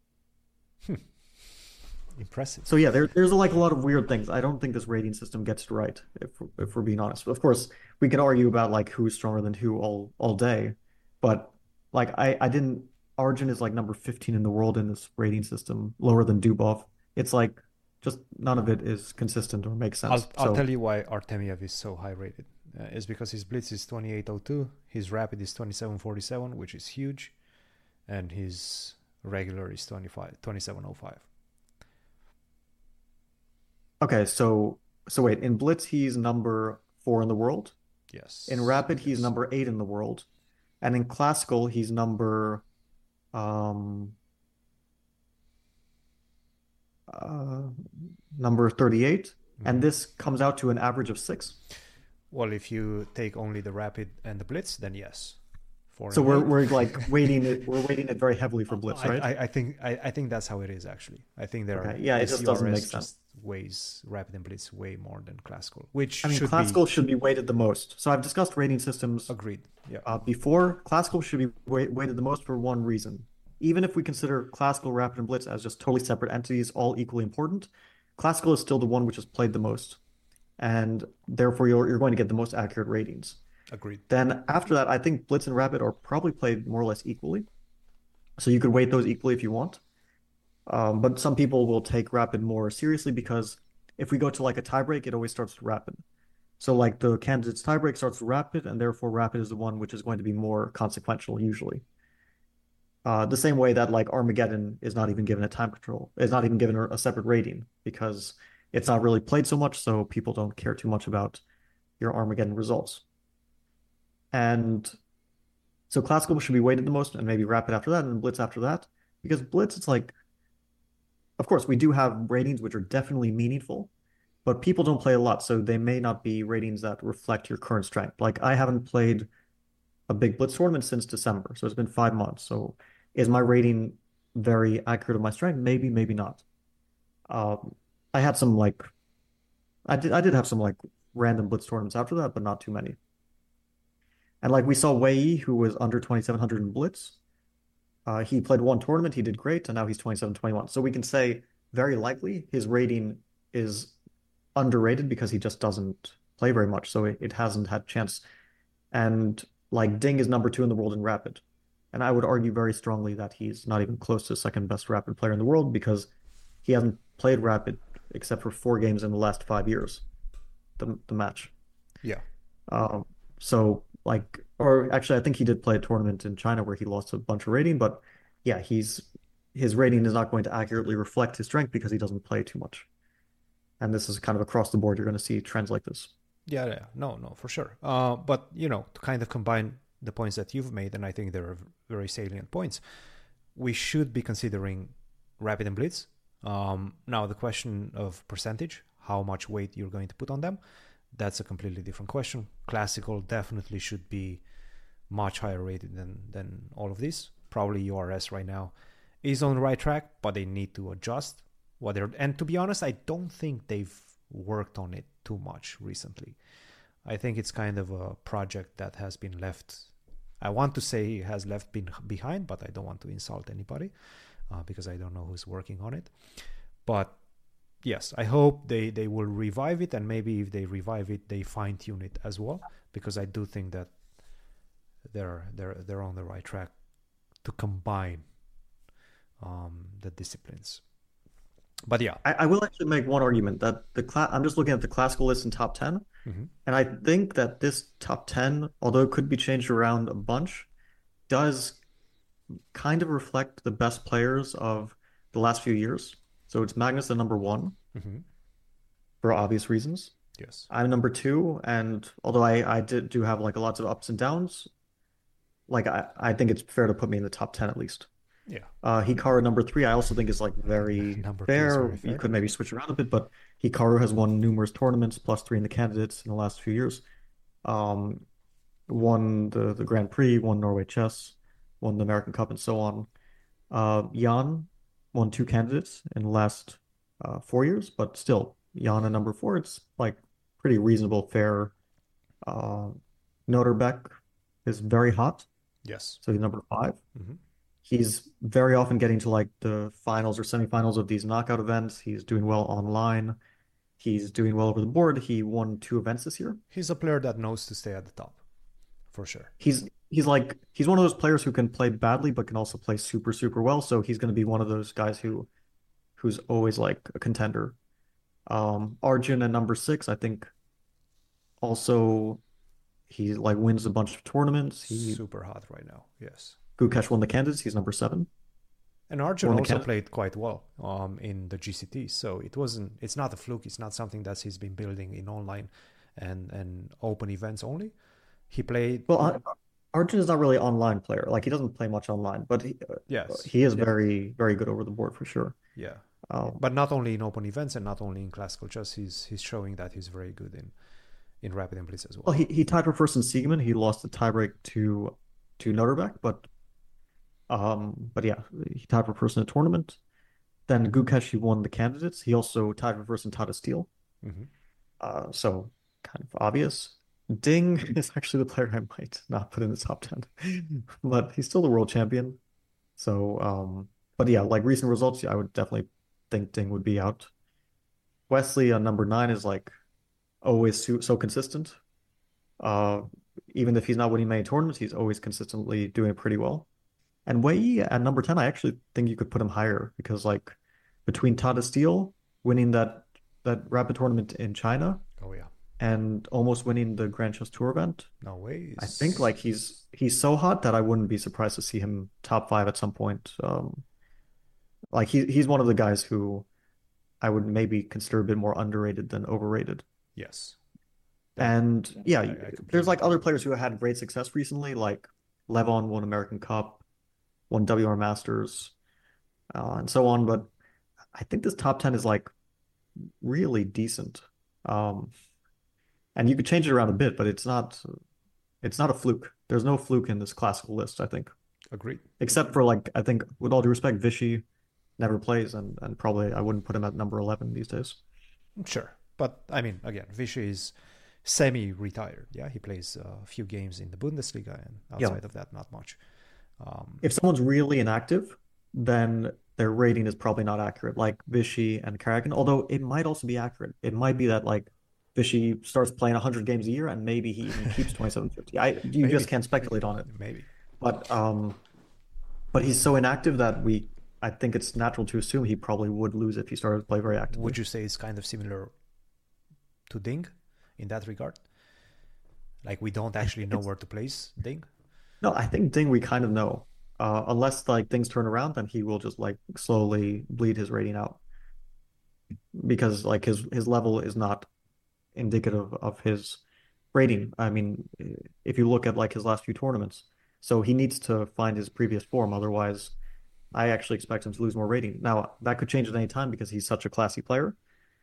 Impressive. So yeah, there, there's like a lot of weird things. I don't think this rating system gets it right, if if we're being honest. Of course, we can argue about like who's stronger than who all all day, but like I I didn't. Arjun is like number fifteen in the world in this rating system, lower than Dubov. It's like just none of it is consistent or makes I'll sense. I'll So tell you why Artemiev is so high rated. Uh, it's because his blitz is twenty-eight oh two, his rapid is twenty-seven forty-seven, which is huge, and his regular is twenty-five twenty-seven oh five. okay, so so wait, in Blitz he's number four in the world. In Yes, Rapid he's yes. number eight in the world, and in Classical he's number um uh, number thirty-eight, and Mhm. this comes out to an average of six. Well, if you take only the rapid and the blitz, then yes, four So and we're eight. we're like weighting it we're weighting it very heavily for Blitz, I, right? I, I think I, I think that's how it is actually. I think there Okay. are Yeah, it this just doesn't make U R S sense. just weighs rapid and blitz way more than classical, which I mean, should be classical should be weighted the most. So I've discussed rating systems agreed. Yeah, uh, before. Classical should be weight, weighted the most for one reason. Even if we consider classical, rapid, and blitz as just totally separate entities, all equally important, classical is still the one which is played the most, and therefore you're you're going to get the most accurate ratings. agreed. Then after that, I think Blitz and Rapid are probably played more or less equally. So you could weight those equally if you want. Um, but some people will take Rapid more seriously because if we go to like a tiebreak, it always starts with Rapid. So like the candidate's tiebreak starts with Rapid, and therefore Rapid is the one which is going to be more consequential usually. Uh, the same way that like Armageddon is not even given a time control, is not even given a separate rating because it's not really played so much, so people don't care too much about your Armageddon results. And so classical should be weighted the most, and maybe rapid after that, and blitz after that. Because blitz, it's like, of course, we do have ratings which are definitely meaningful, but people don't play a lot, so they may not be ratings that reflect your current strength. Like I haven't played a big blitz tournament since December, so it's been five months. So is my rating very accurate of my strength? Maybe, maybe not. Um, I had some like, I did, I did have some like random blitz tournaments after that, but not too many. And like we saw Wei Yi, who was under twenty-seven hundred in blitz. Uh, he played one tournament, he did great, and now he's twenty-seven twenty-one. So we can say very likely his rating is underrated because he just doesn't play very much. So it, it hasn't had chance. And like Ding is number two in the world in rapid. And I would argue very strongly that he's not even close to the second best rapid player in the world because he hasn't played rapid except for four games in the last five years, the, the match. Yeah, Um, so like, or actually, I think he did play a tournament in China where he lost a bunch of rating, but yeah, he's his rating is not going to accurately reflect his strength because he doesn't play too much. And this is kind of across the board. You're going to see trends like this. yeah, yeah. No, no, for sure. Uh, but you know, to kind of combine the points that you've made, and I think they're very salient points. We should be considering rapid and blitz. Um, now, the question of percentage, how much weight you're going to put on them, that's a completely different question. Classical definitely should be much higher rated than than all of these. Probably U R S right now is on the right track, but they need to adjust what they're. And to be honest, I don't think they've worked on it too much recently. I think it's kind of a project that has been left. I want to say it has left been behind, but I don't want to insult anybody uh, because I don't know who's working on it. But yes, I hope they, they will revive it, and maybe if they revive it, they fine tune it as well, because I do think that they're they're they're on the right track to combine um, the disciplines. But yeah. I, I will actually make one argument that the class I'm just looking at the classical list in top ten, Mm-hmm. and I think that this top ten, although it could be changed around a bunch, does kind of reflect the best players of the last few years. So it's Magnus at number one Mm-hmm. for obvious reasons. Yes. I'm number two, and although I, I did do have like lots of ups and downs, like I, I think it's fair to put me in the top ten at least. Yeah. Uh, Hikaru number three, I also think is like very Number two is fair. very You fair. could maybe switch around a bit, but Hikaru has won numerous tournaments, plus three in the candidates in the last few years. Um, won the, the Grand Prix, won Norway Chess, won the American Cup, and so on. Uh, Jan won two candidates in the last uh, four years, but still, Jan at number four, it's like pretty reasonable, fair. Uh, Noterbeck is very hot, Yes. so he's number five. Mm-hmm. He's very often getting to like the finals or semifinals of these knockout events. He's doing well online. He's doing well over the board. He won two events this year. He's a player that knows to stay at the top, for sure. He's he's like he's one of those players who can play badly but can also play super super well. So he's going to be one of those guys who who's always like a contender. Um, Arjun at number six, I think also he like wins a bunch of tournaments. He Super hot right now. Yes. Gukesh won the candidates. He's number seven. And Arjun Won the also Canada. played quite well um, in the G C T. So it wasn't. It's not a fluke. It's not something that he's been building in online and and open events only. He played. Well, Ar- Arjun is not really an online player. Like he doesn't play much online, but he, uh, Yes. he is very very good over the board for sure. Yeah. Um, But not only in open events and not only in classical chess. He's he's showing that he's very good in in rapid and blitz as well. well, he he tied for first in Siegemann. He lost the tiebreak to to Noterbeck, but um, but yeah, he tied for first in the tournament. Then Gukesh, he won the candidates. He also tied for first in Tata Steel. Mm-hmm. Uh, so kind of obvious. Ding is actually the player I might not put in the top ten, but he's still the world champion. So, um, but yeah, like recent results, I would definitely think Ding would be out. Wesley on number nine is like always so, so consistent. Uh, even if he's not winning many tournaments, he's always consistently doing pretty well. And Wei at number ten, I actually think you could put him higher because like between Tata Steel winning that that rapid tournament in China Oh yeah. and almost winning the Grand Chess Tour event, No way. I think like he's he's so hot that I wouldn't be surprised to see him top five at some point. Um, like he he's one of the guys who I would maybe consider a bit more underrated than overrated. Yes. And yeah, I- I completely there's like other agree. players who had great success recently, like Levon won American Cup, won W R Masters, uh, and so on. But I think this top ten is like really decent. Um, and you could change it around a bit, but it's not it's not a fluke. There's no fluke in this classical list, I think. Agreed. Except for like I think with all due respect, Vichy never plays and and probably I wouldn't put him at number eleven these days. Sure. But I mean, again, Vishy is semi-retired. Yeah, he plays uh, a few games in the Bundesliga, and Yeah. outside of that, not much. Um, If someone's really inactive, then their rating is probably not accurate, like Vichy and Karakin, although it might also be accurate. It might be that like Vichy starts playing one hundred games a year and maybe he even keeps twenty-seven fifty. I you maybe. just can't speculate on it. Maybe. But um but he's so inactive that we I think it's natural to assume he probably would lose if he started to play very actively. Would you say it's kind of similar to Ding in that regard? Like we don't actually know It's where to place Ding? no, I think Ding we kind of know. Uh unless like things turn around, then he will just like slowly bleed his rating out because like his his level is not indicative of his rating. I mean, if you look at like his last few tournaments, so he needs to find his previous form. Otherwise, I actually expect him to lose more rating. Now, that could change at any time because he's such a classy player.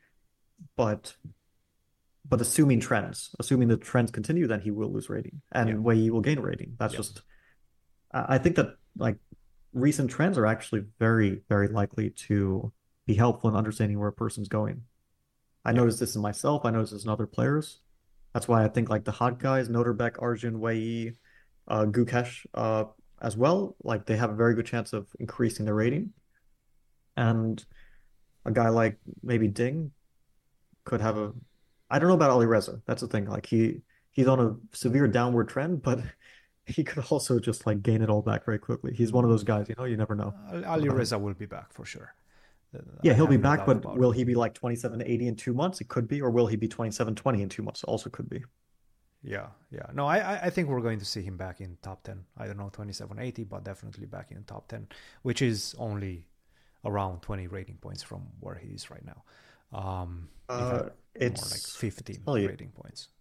But but assuming trends, assuming the trends continue, then he will lose rating, and Yeah. Wei will gain rating. That's Yeah. just. I I think that like recent trends are actually very very likely to be helpful in understanding where a person's going. I Yeah. noticed this in myself. I noticed this in other players. That's why I think like the hot guys, Noterbeck, Arjun, Wei, uh, Gukesh, uh, as well, like they have a very good chance of increasing their rating. And a guy like maybe Ding could have a, I don't know about Ali Reza. That's the thing. Like he he's on a severe downward trend, but he could also just like gain it all back very quickly. He's one of those guys, you know, you never know Uh, Ali about him. Reza will be back for sure. Uh, Yeah, I he'll have be no back, doubt but about it. will he be like twenty-seven eighty in two months? It could be, or will he be twenty-seven twenty in two months? Also could be. Yeah, yeah. No, I, I I think we're going to see him back in top ten. I don't know twenty-seven eighty, but definitely back in top ten, which is only around twenty rating points from where he is right now. Um, in fact, Uh, more like it's fifteen tell you, rating points.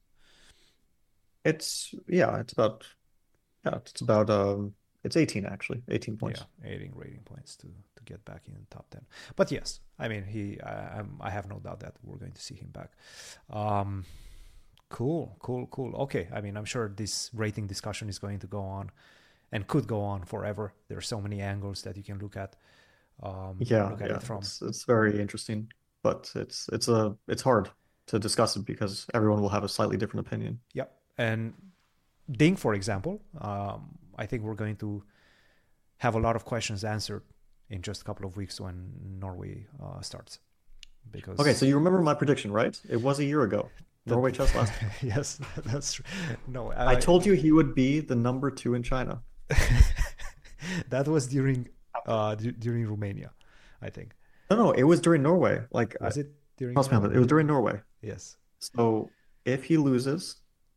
it's yeah, it's about yeah, it's about um, it's eighteen actually, eighteen Yeah, points. eighteen rating points to to get back in the top ten. But yes, I mean he. I, I'm, I have no doubt that we're going to see him back. Um, cool, cool, cool. Okay, I mean I'm sure this rating discussion is going to go on and could go on forever. There are so many angles that you can look at um, Yeah, look at yeah, it from. it's it's very interesting, but it's it's a it's hard to discuss it because everyone will have a slightly different opinion. Yep. And Ding, for example, um, I think we're going to have a lot of questions answered in just a couple of weeks when Norway uh, starts. Okay, so Because you remember my prediction, right? It was a year ago. the, Norway chess last. yes, that's true. No, I I, told you he would be the number two in China. that was during uh, d- during Romania, I think. No, no, it was during Norway. Like, I, Was it during trust me on Norway? that. It was during Norway. Yes. So if he loses,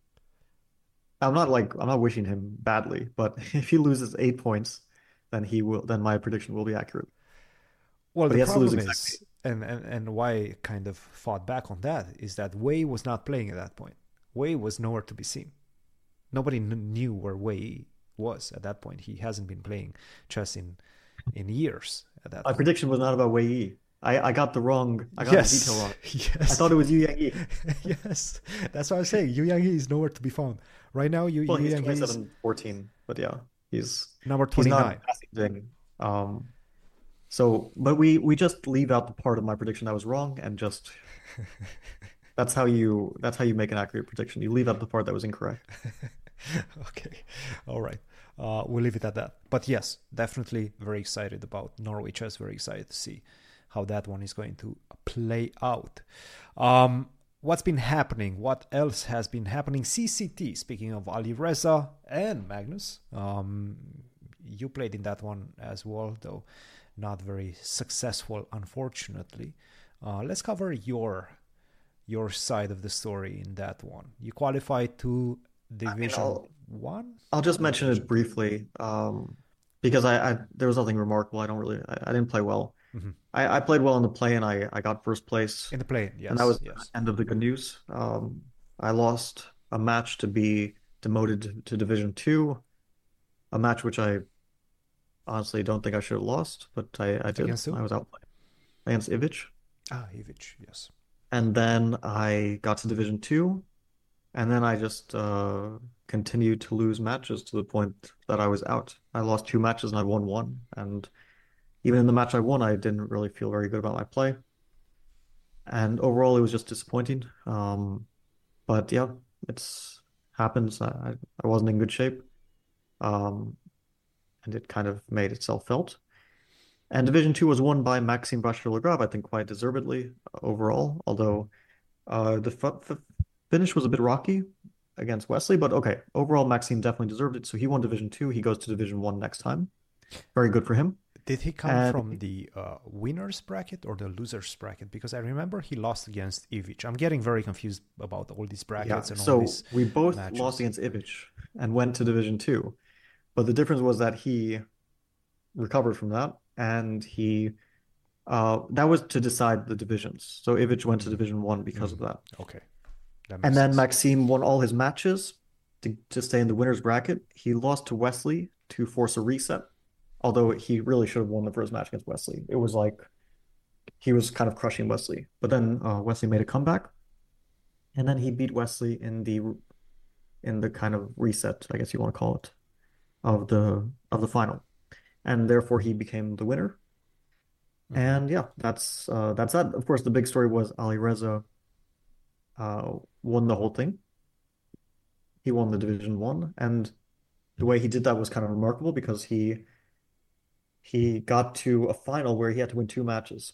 I'm not like I'm not wishing him badly, but if he loses eight points, then he will. Then my prediction will be accurate. Well, But the he has to lose problem exactly. is, and, and, and why I kind of fought back on that, is that Wei was not playing at that point. Wei was nowhere to be seen. Nobody kn- knew where Wei was at that point. He hasn't been playing chess in, in years at that My point. prediction was not about Wei Yi. I I got the wrong. I got the detail Yes, wrong. I yes, thought it was Yu Yang Yi. yes. That's what I'm saying. Yu Yangyi is nowhere to be found. Right now, Yu, Well, Yu he's Yangyi is twenty-seven fourteen, but yeah, he's number he's twenty-nine. not passing Ding. Um, so, but we we just leave out the part of my prediction that was wrong, and just that's how you that's how you make an accurate prediction. You leave out the part that was incorrect. Okay. All right. Uh, we'll leave it at that. But yes, definitely very excited about Norway chess. Very excited to see how that one is going to play out. Um, what's been happening? What else has been happening? C C T, speaking of Ali Reza and Magnus, um, you played in that one as well, though not very successful, unfortunately. Uh, let's cover your your side of the story in that one. You qualified to I mean, Division I'll One I'll just or mention it Division Two? briefly, um, because I, I there was nothing remarkable. I don't really I, I didn't play well. Mm-hmm. I, I played well in the play and I I got first place, In the plane, and that yes, was the yes. end of the good news. Um, I lost a match to be demoted to, to Division Two, a match which I honestly don't think I should have lost, but I I did. Against who? I was outplayed against Ivic, Ah, Ivic, yes. and then I got to Division Two, and then I just uh, continued to lose matches to the point that I was out. I lost two matches and I won one, and even in the match I won, I didn't really feel very good about my play. And overall, it was just disappointing. Um, but yeah, it's happens. I, I wasn't in good shape, um, and it kind of made itself felt. And Division Two was won by Maxime Bachelot-Lagrave, I think quite deservedly overall, although uh, the f f finish was a bit rocky against Wesley. But okay, overall, Maxime definitely deserved it. So he won Division Two. He goes to Division One next time. Very good for him. Did he come And from the uh, winners bracket or the losers bracket? Because I remember he lost against Ivic. I'm getting very confused about all these yeah, brackets and all so these we both lost matches. against Ivic and went to Division Two. But the difference was that he recovered from that, and he uh, that was to decide the divisions. So Ivic went to Mm, Division One because of mm, that. okay, that And makes then sense. Maxime won all his matches to, to stay in the winners bracket. He lost to Wesley to force a reset, although he really should have won the first match against Wesley. It was like he was kind of crushing Wesley. But then uh, Wesley made a comeback, and then he beat Wesley in the in the kind of reset, I guess you want to call it, of the of the final. And therefore he became the winner. Hmm. And yeah, that's uh, that's that. Of course, the big story was Ali Reza uh, won the whole thing. He won the Division One, and the way he did that was kind of remarkable because he he got to a final where he had to win two matches.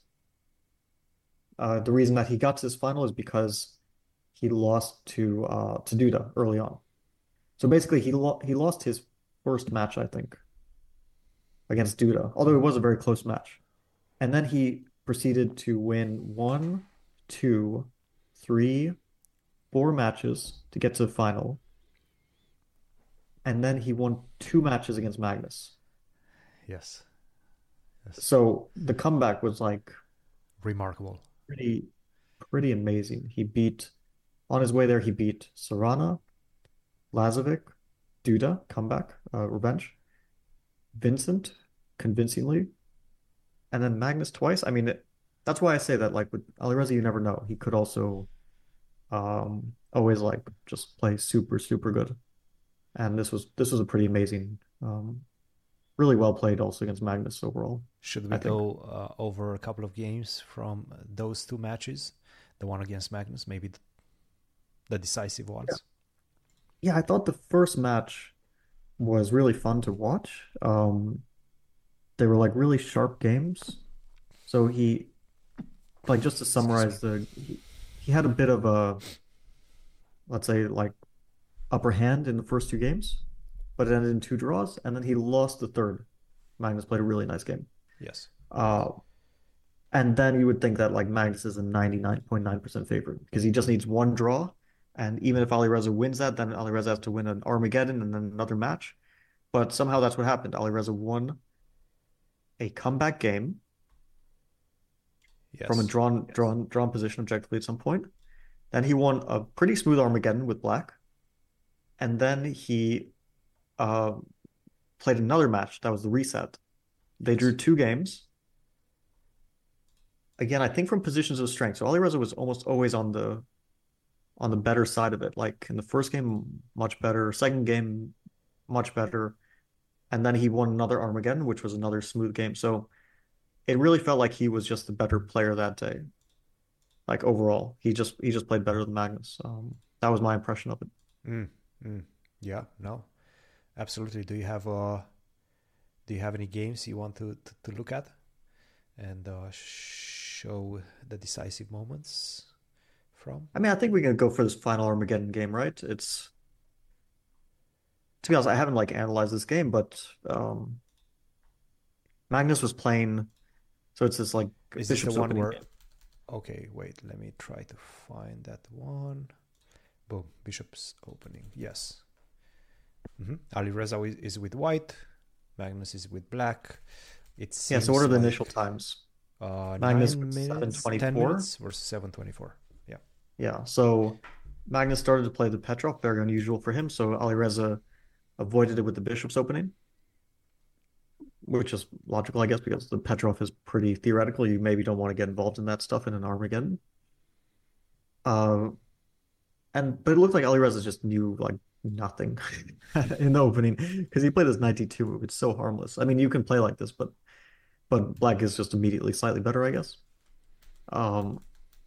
Uh, the reason that he got to this final is because he lost to uh, to Duda early on. So basically, he lo he lost his first match, I think, against Duda, although it Mhm. was a very close match. And then he proceeded to win one, two, three, four matches to get to the final. And then he won two matches against Magnus. Yes, yes, So the comeback was like remarkable. pretty, pretty amazing. He beat, on his way there, he beat Serrana, Lazovic, Duda, comeback, uh, revenge, Vincent, convincingly, and then Magnus twice. I mean, it, that's why I say that, like with Alireza, you never know. He could also um, always like just play super, super good. And this was this was a pretty amazing, um, really well played also against Magnus overall, Should we I think. go uh, over a couple of games from those two matches? The one against Magnus, maybe th- the decisive Yeah. ones. Yeah, I thought the first match was really fun to watch. Um, they were like really sharp games. So he, like just to Excuse me. summarize the, he, he had a bit of a, let's say like upper hand in the first two games, but it ended in two draws, and then he lost the third. Magnus played a really nice game. Yes. Uh, and then you would think that like Magnus is a ninety-nine point nine percent favorite because he just needs one draw. And even if Alireza wins that, then Alireza has to win an Armageddon and then another match. But somehow that's what happened. Alireza won a comeback game from a Yes. drawn drawn drawn position objectively at some point. Then he won a pretty smooth Armageddon with Black, and then he uh, played another match that was the reset. They drew Yes. two games. Again, I think from positions of strength. So Alireza was almost always on the on the better side of it. Like in the first game, much better. Second game, much better. And then he won another Armageddon, which was another smooth game. So it really felt like he was just the better player that day. Like overall, he just he just played better than Magnus. Um, that was my impression of it. Mm, mm. Yeah. No. Absolutely. Do you have uh do you have any games you want to to, to look at and uh, show the decisive moments from? I mean, I think we can go for this final Armageddon game, right? It's to be honest, I haven't like analyzed this game, but um, Magnus was playing. So it's this like Is this the Bishop's one opening where? game. Okay, wait. Let me try to find that one. Boom. Bishop's opening. Yes. Mm-hmm. Ali Reza is with white. Magnus is with black. It Yeah. So what are seems the initial like times? uh, Magnus nine was minutes, ten seven twenty-four. minutes versus seven twenty-four. Yeah. Yeah. So Magnus started to play the Petrov, very unusual for him. So Alireza avoided it with the Bishop's opening, which is logical, I guess, because the Petrov is pretty theoretical. You maybe don't want to get involved in that stuff in an Armageddon. Uh, and but it looked like Alireza just knew like nothing in the opening because he played this ninety-two move. It's so harmless. I mean, you can play like this, but but Black is just immediately slightly better, I guess. Um,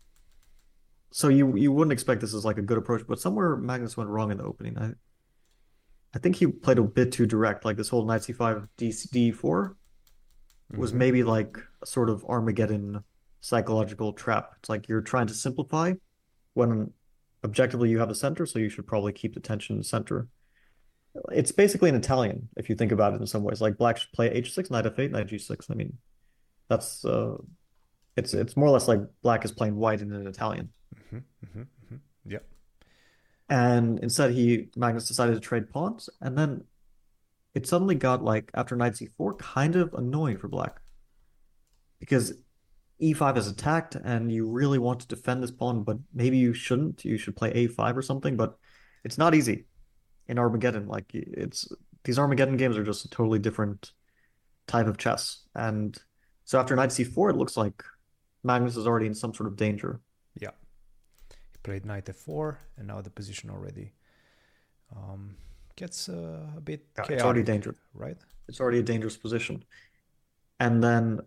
so you you wouldn't expect this as like a good approach, but somewhere Magnus went wrong in the opening. I I think he played a bit too direct. Like this whole knight c five d d4 was Mm-hmm. maybe like a sort of Armageddon psychological trap. It's like you're trying to simplify when objectively you have the center, so you should probably keep the tension in the center. It's basically an Italian if you think about it in some ways. Like Black should play h six, knight f eight, knight g six. I mean, that's uh it's it's more or less like Black is playing white in an Italian. Mm-hmm. Mm-hmm. Mm-hmm. Yeah. And instead he Magnus decided to trade pawns, and then it suddenly got like after knight c four kind of annoying for Black because e five is attacked and you really want to defend this pawn, but maybe you shouldn't. You should play a five or something, but it's not easy in Armageddon. Like it's these Armageddon games are just a totally different type of chess. And so after knight c four, it looks like Magnus is already in some sort of danger. Yeah. He played knight f four, and now the position already um, gets uh, a bit Yeah, it's already chaotic, dangerous. right? It's already a dangerous position. And then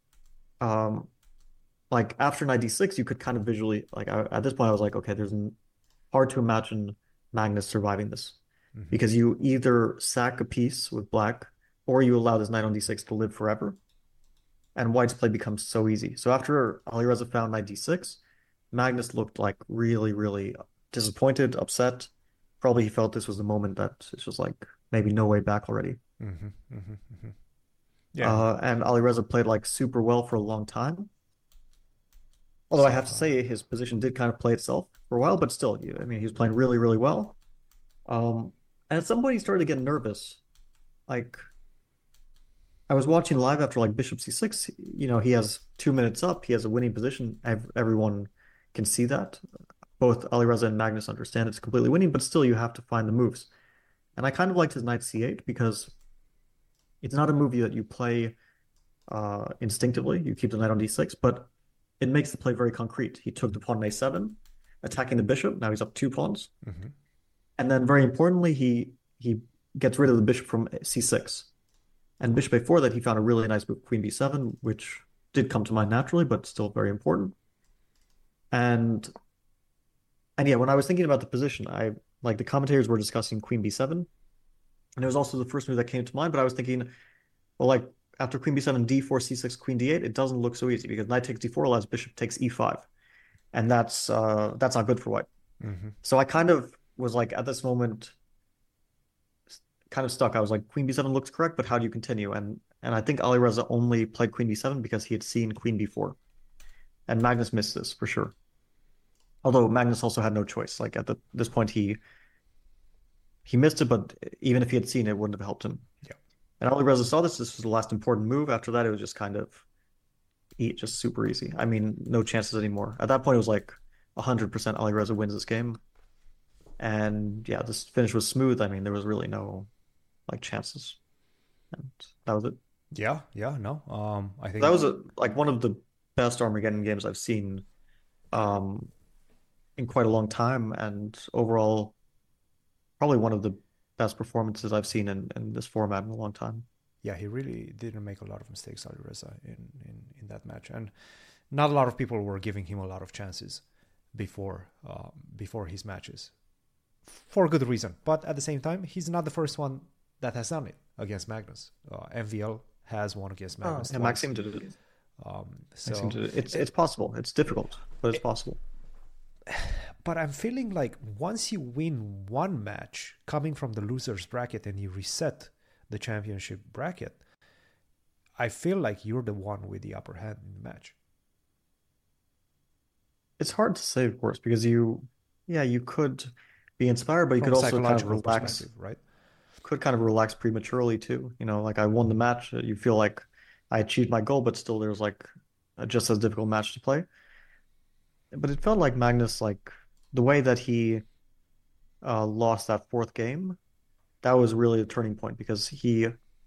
um like after knight d six, you could kind of visually like I, at this point I was like, okay, there's n- hard to imagine Magnus surviving this Mm-hmm. because you either sack a piece with Black or you allow this knight on d six to live forever, and White's play becomes so easy. So after Alireza found knight d six, Magnus looked like really, really disappointed, upset, Probably he felt this was the moment that it's just like maybe no way back already. Hmm. Hmm. Hmm. Yeah. Uh, and Alireza played like super well for a long time. Although I So have to uh, say his position did kind of play itself for a while, but still, you, I mean, he was playing really, really well. Um, and at some point he started to get nervous. Like I was watching live after like Bishop C six, you know, he has two minutes up, he has a winning position. Ev everyone can see that. Both Alireza and Magnus understand it's completely winning, but still you have to find the moves. And I kind of liked his knight C eight because it's not a move that you play uh, instinctively. You keep the knight on D six, but it makes the play very concrete. He took the pawn on A seven, attacking the bishop. Now he's up two pawns. mhm. And then very importantly, he he gets rid of the bishop from C six. And bishop A four that he found a really nice move, queen B seven, which did come to mind naturally, but still very important. And and yeah, when I was thinking about the position, I like the commentators were discussing queen B seven, and it was also the first move that came to mind. But I was thinking, well, like after queen B seven, D four, C six, queen D eight, it doesn't look so easy because knight takes D four allows bishop takes E five, and that's uh that's not good for white. Hmm. So I kind of was like at this moment kind of stuck. I was like, queen B seven looks correct, but how do you continue? And and I think Alireza only played queen B seven because he had seen queen B four, and Magnus missed this for sure. Although Magnus also had no choice. Like at the, this point, he he missed it, but even if he had seen it, it wouldn't have helped him. Yeah. And Alireza saw this. This was the last important move. After that, it was just kind of eat, just super easy. I mean, no chances anymore. At that point, it was like one hundred percent Alireza wins this game. And yeah, this finish was smooth. I mean, there was really no like chances. And that was it. Yeah. Yeah. No. Um, I That think. was a like one of the best Armageddon games I've seen um in quite a long time, and overall probably one of the best performances I've seen in, in this format in a long time. Yeah, he really didn't make a lot of mistakes, Alireza, in, in, in that match, and not a lot of people were giving him a lot of chances before uh, before his matches, for good reason. But at the same time, he's not the first one that has done it against Magnus. Uh, M V L has won against Oh, Magnus yeah, twice. Maxime did it. Um, Maxime so, did it. It's it, it's possible. It's difficult, but it's it, possible. but I'm feeling like once you win one match coming from the losers bracket and you reset the championship bracket, I feel like you're the one with the upper hand in the match. It's hard to say, of course, because you, yeah, you could be inspired, but you From could a also kind of psychological relax, perspective, right? could kind of relax prematurely too. You know, like I won the match. uh, You feel like I achieved my goal, but still there's like a just as difficult match to play. But it felt like Magnus, like the way that he uh, lost that fourth game, that was really a turning point because he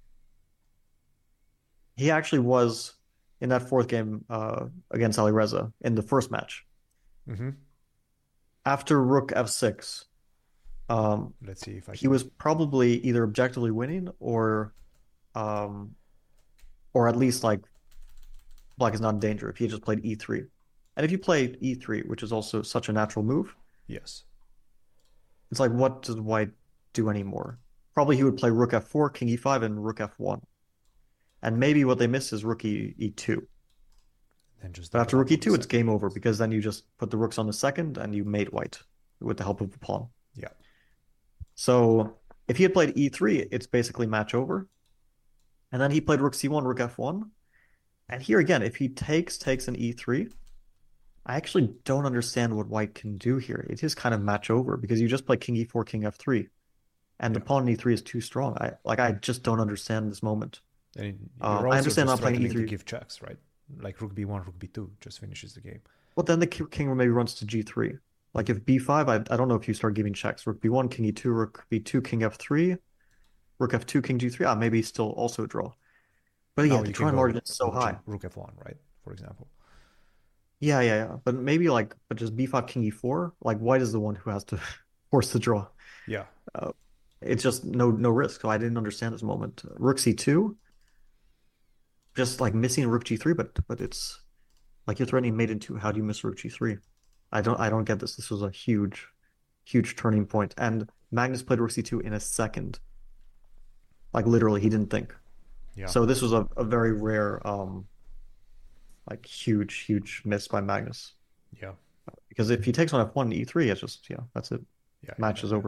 he actually was in that fourth game uh, against Alireza in the first match. Mm-hmm. After Rook F six, um, Let's see if I he can. was probably either objectively winning or um, or at least like black is not in danger if he had just played E three. And if you play E three, which is also such a natural move, Yes. it's like what does white do anymore? Probably he would play Rook F four, King E five, and Rook F one. And maybe what they miss is Rook E, E2. Then just But double after up Rook on the E two, it's second. game over because then you just put the rooks on the second and you mate white with the help of the pawn. Yeah. So if he had played E three, it's basically match over. And then he played Rook C one, Rook F one. And here again, if he takes, takes an E three, I actually don't understand what white can do here. It is kind of match over because you just play King E four, King F three, and the Yeah. pawn in E three is too strong. I like I just don't understand this moment. And Um, you're I also understand just not playing threatening to E three. give checks, right? Like Rook B one, Rook B two just finishes the game. Well, then the king maybe runs to G three. Like if B five, I, I don't know if you start giving checks. Rook B one, King E two, Rook B two, King F three, Rook F two, King G three. Ah, maybe still also a draw. But yeah, Now the you can drawing go margin is so Rook G, high. Rook F one, right? For example. Yeah, yeah, yeah. But maybe like, but just B five, King E four. Like white is the one who has to force the draw. Yeah. Uh, it's just no no risk. So I didn't understand this moment. Rook C two, just like missing Rook G three, but but it's like you're threatening mate in two. How do you miss Rook G three? I don't I don't get this. This was a huge, huge turning point. And Magnus played Rook C two in a second. Like literally, he didn't think. Yeah. So this was a, a very rare, um, like huge, huge miss by Magnus. Yeah. Because if he takes on F one and E three, it's just yeah, that's it. Yeah. Match Yeah. is Yeah. over.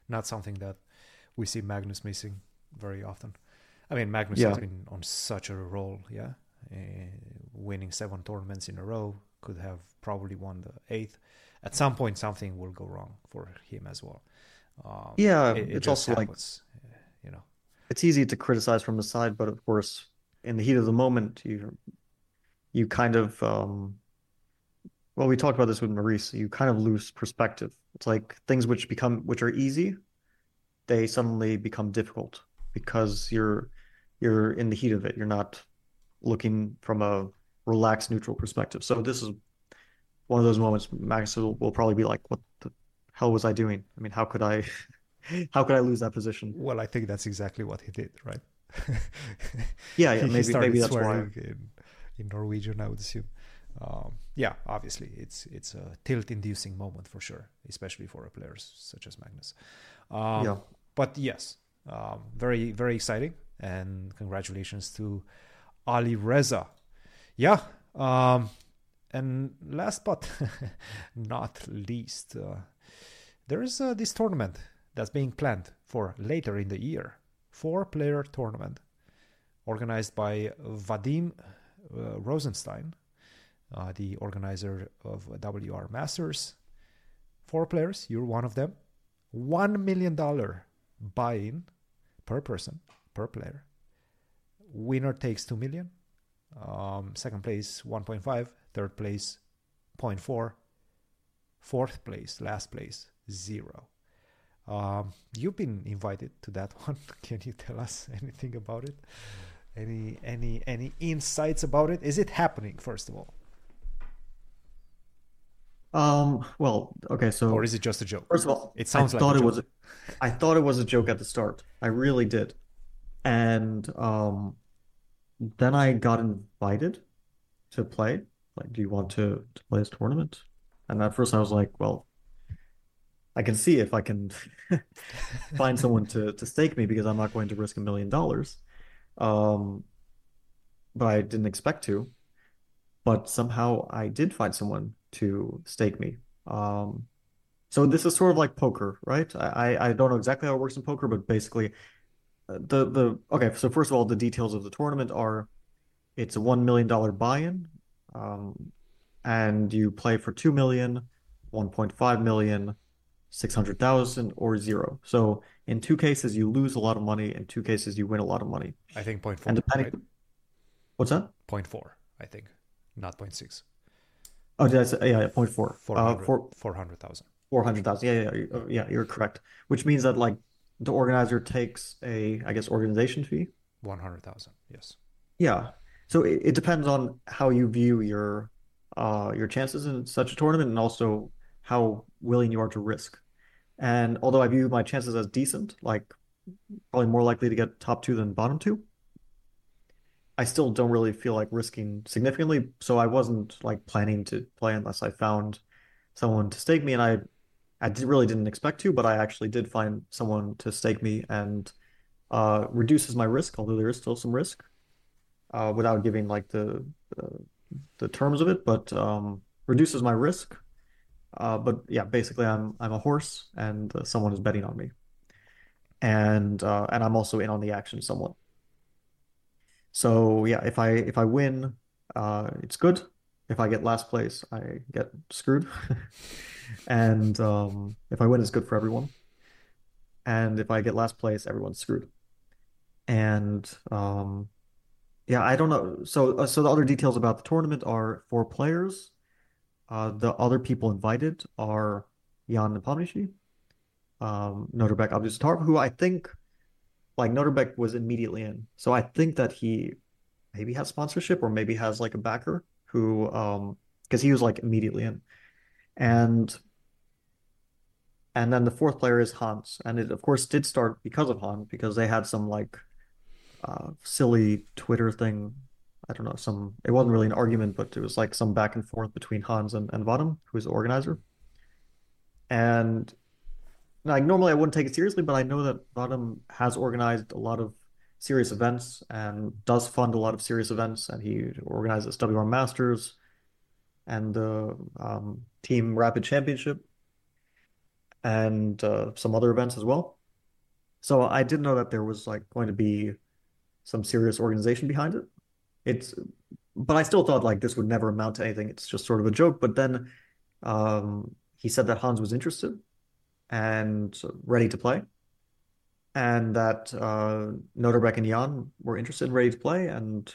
Not something that we see Magnus missing very often. I mean, Magnus has Yeah. been on such a roll, yeah, uh, winning seven tournaments in a row. Could have probably won the eighth. At some point, something will go wrong for him as well. Um, Yeah, it, it it's just also like happens, uh, you know. it's easy to criticize from the side, but of course, in the heat of the moment, you you kind of um well, we talked about this with Maurice, you kind of lose perspective. It's like things which become which are easy, they suddenly become difficult because you're you're in the heat of it. You're not looking from a relaxed, neutral perspective. So this is one of those moments Max will, will probably be like, "What the hell was I doing? I mean, how could I, how could I lose that position?" Well, I think that's exactly what he did, right? Yeah, yeah, he, he maybe started maybe that's why. swearing in, in Norwegian, I would assume. Um, yeah, obviously, it's it's a tilt-inducing moment for sure, especially for players such as Magnus. Um, Yeah. but yes, um, very very exciting, and congratulations to Ali Reza. Yeah, um, and last but not least, uh, there is uh, this tournament that's being planned for later in the year. Four-player tournament organized by Vadim uh, Rosenstein, uh, the organizer of W R Masters. Four players, you're one of them. One million dollar buy-in per person, per player. Winner takes two million. Um, second place one point five. Third place zero point four. Fourth place, last place zero. Um, you've been invited to that one. Can you tell us anything about it? Any any any insights about it? Is it happening, first of all, Um, well, okay, or so is it just a joke? first of all, It I sounds like a thought it joke. was I thought it was a joke at the start. I really did. And um then I got invited to play. Like, do you want to to play this tournament? And at first I was like, well, I can see if I can find someone to to stake me because I'm not going to risk a million dollars. Um, but I didn't expect to. But somehow I did find someone to stake me. Um, so this is sort of like poker, right? I I don't know exactly how it works in poker, but basically uh, the the okay. So first of all, the details of the tournament are it's a one million dollar buy-in, um, and you play for two million, one point five million, six hundred thousand, or zero. So in two cases you lose a lot of money, in two cases you win a lot of money. I think point And four, depending, right? what's that? Point four, I think, not point six. Oh, did I say, yeah, yeah, point four. Four Uh, hundred, four, four hundred thousand, four hundred thousand. Yeah, yeah, yeah, you- yeah, you're correct. Which means that like the organizer takes a, I guess, organization fee. one hundred thousand. Yes. Yeah. So it, it depends on how you view your uh your chances in such a tournament and also how willing you are to risk. And although I view my chances as decent, like probably more likely to get top two than bottom two, I still don't really feel like risking significantly. So I wasn't like planning to play unless I found someone to stake me, and I I did, really didn't expect to, but I actually did find someone to stake me and uh reduces my risk, although there is still some risk, uh without giving like the the, the terms of it, but um reduces my risk. Uh, but yeah, basically I'm I'm a horse and uh, someone is betting on me. And uh and I'm also in on the action somewhat. So yeah, if I if I win, uh, it's good. If I get last place, I get screwed. And um, if I win, it's good for everyone. And if I get last place, everyone's screwed. And um, yeah, I don't know. So uh, so the other details about the tournament are four players. Uh, the other people invited are Jan Nepomniachtchi, um, Norbek Abdusattorov, who I think like Norbek was immediately in. So I think that he maybe has sponsorship or maybe has like a backer who um because he was like immediately in. And and then the fourth player is Hans. And it of course did start because of Han, because they had some like uh silly Twitter thing. I don't know, some it wasn't really an argument, but it was like some back and forth between Hans and, and Vadim, who's the organizer. And like normally I wouldn't take it seriously, but I know that Vadim has organized a lot of serious events and does fund a lot of serious events, and he organizes W R Masters and the um, Team Rapid Championship. and uh, some other events as well. So I did know that there was like going to be some serious organization behind it. It's, but I still thought like this would never amount to anything. It's just sort of a joke. But then um, he said that Hans was interested and ready to play, and that uh, Noterbeck and Jan were interested and ready to play. And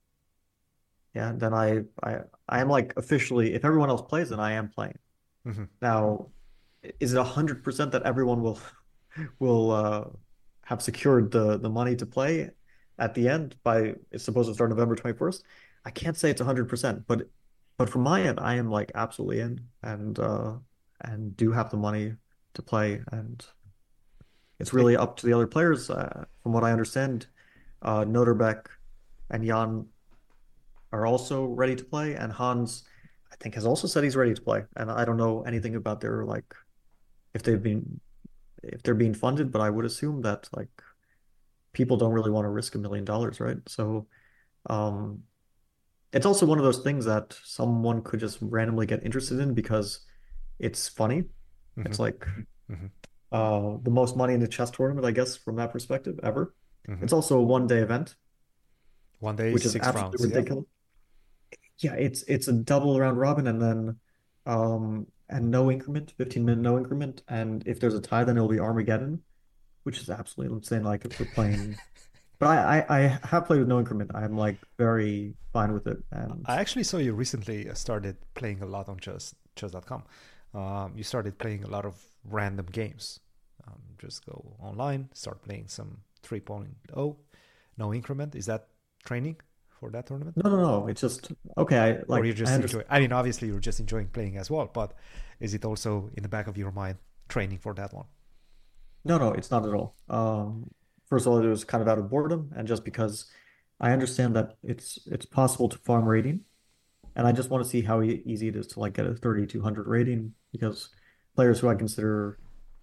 yeah, then I I I am like officially, if everyone else plays, then I am playing. Hmm. Now, is it a hundred percent that everyone will will uh, have secured the the money to play at the end by it's supposed to start November twenty-first? I can't say it's a hundred percent, but but from my end, I am like absolutely in and uh and do have the money to play, and it's It, really up to the other players. Uh, from what I understand, uh, Noterbeck and Jan are also ready to play, and Hans, I think, has also said he's ready to play. And I don't know anything about their like if they've been if they're being funded, but I would assume that like people don't really want to risk a million dollars, right? So um, it's also one of those things that someone could just randomly get interested in because it's funny. hmm It's like hmm uh, the most money in the chess tournament, I guess, from that perspective ever. hmm It's also a one day event, One day, which is six absolutely rounds. Yeah. ridiculous. Yeah, it's it's a double round robin and then um and no increment, fifteen minute no increment. And if there's a tie, then it'll be Armageddon, which is absolutely insane. Like if we're playing, but I, I I have played with no increment. I'm like very fine with it. And I actually saw you recently uh, started playing a lot on chess, chess dot com. Um, you started playing a lot of random games. Um, just go online, start playing some 3.0, no increment. Is that training for that tournament? no, no, no. It's just okay. I Or like you I just enjoy? understand. I mean, obviously, you're just enjoying playing as well, but is it also in the back of your mind training for that one? No, no, it's not at all. Um, first of all, it was kind of out of boredom, and just because I understand that it's it's possible to farm rating, and I just want to see how e easy it is to like get a thirty-two hundred rating because players who I consider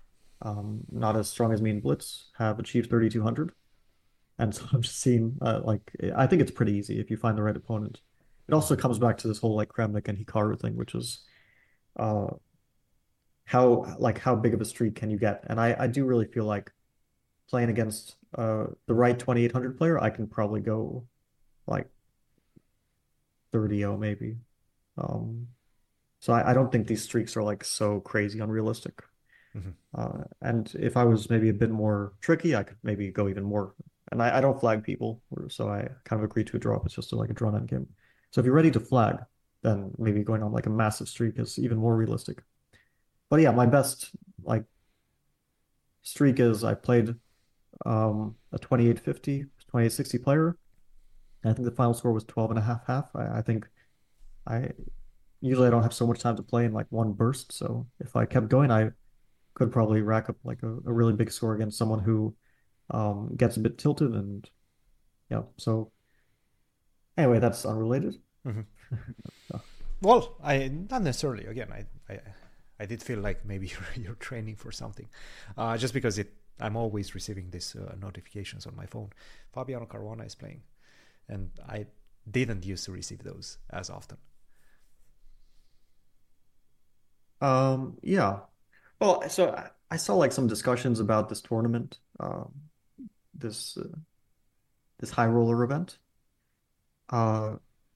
um, not as strong as me in Blitz have achieved thirty-two hundred. And so I'm just seeing uh, like I think it's pretty easy if you find the right opponent. It also Mhm. comes back to this whole like Kramnik and Hikaru thing, which is uh how like how big of a streak can you get? And I I do really feel like playing against uh the right twenty-eight hundred player, I can probably go like thirty oh maybe. Um so I, I don't think these streaks are like so crazy unrealistic. Mhm. Uh, and if I was maybe a bit more tricky, I could maybe go even more. And I, I don't flag people, so I kind of agree to a drop. It's just like a drawn end game. So if you're ready to flag, then maybe going on like a massive streak is even more realistic. But yeah, my best like streak is I played um, a twenty-eight fifty, twenty-eight sixty player. And I think the final score was twelve and a half half. I, I think I usually I don't have so much time to play in like one burst. So if I kept going, I could probably rack up like a, a really big score against someone who um, gets a bit tilted. And yeah, so anyway, that's unrelated. Mhm. So, Well, I not necessarily. Again, I I, I did feel like maybe you're, you're training for something, uh, just because it. I'm always receiving these uh, notifications on my phone. Fabiano Caruana is playing, and I didn't used to receive those as often. um, yeah. Well, so I, I saw like some discussions about this tournament, um, this uh, this high roller event. Uh,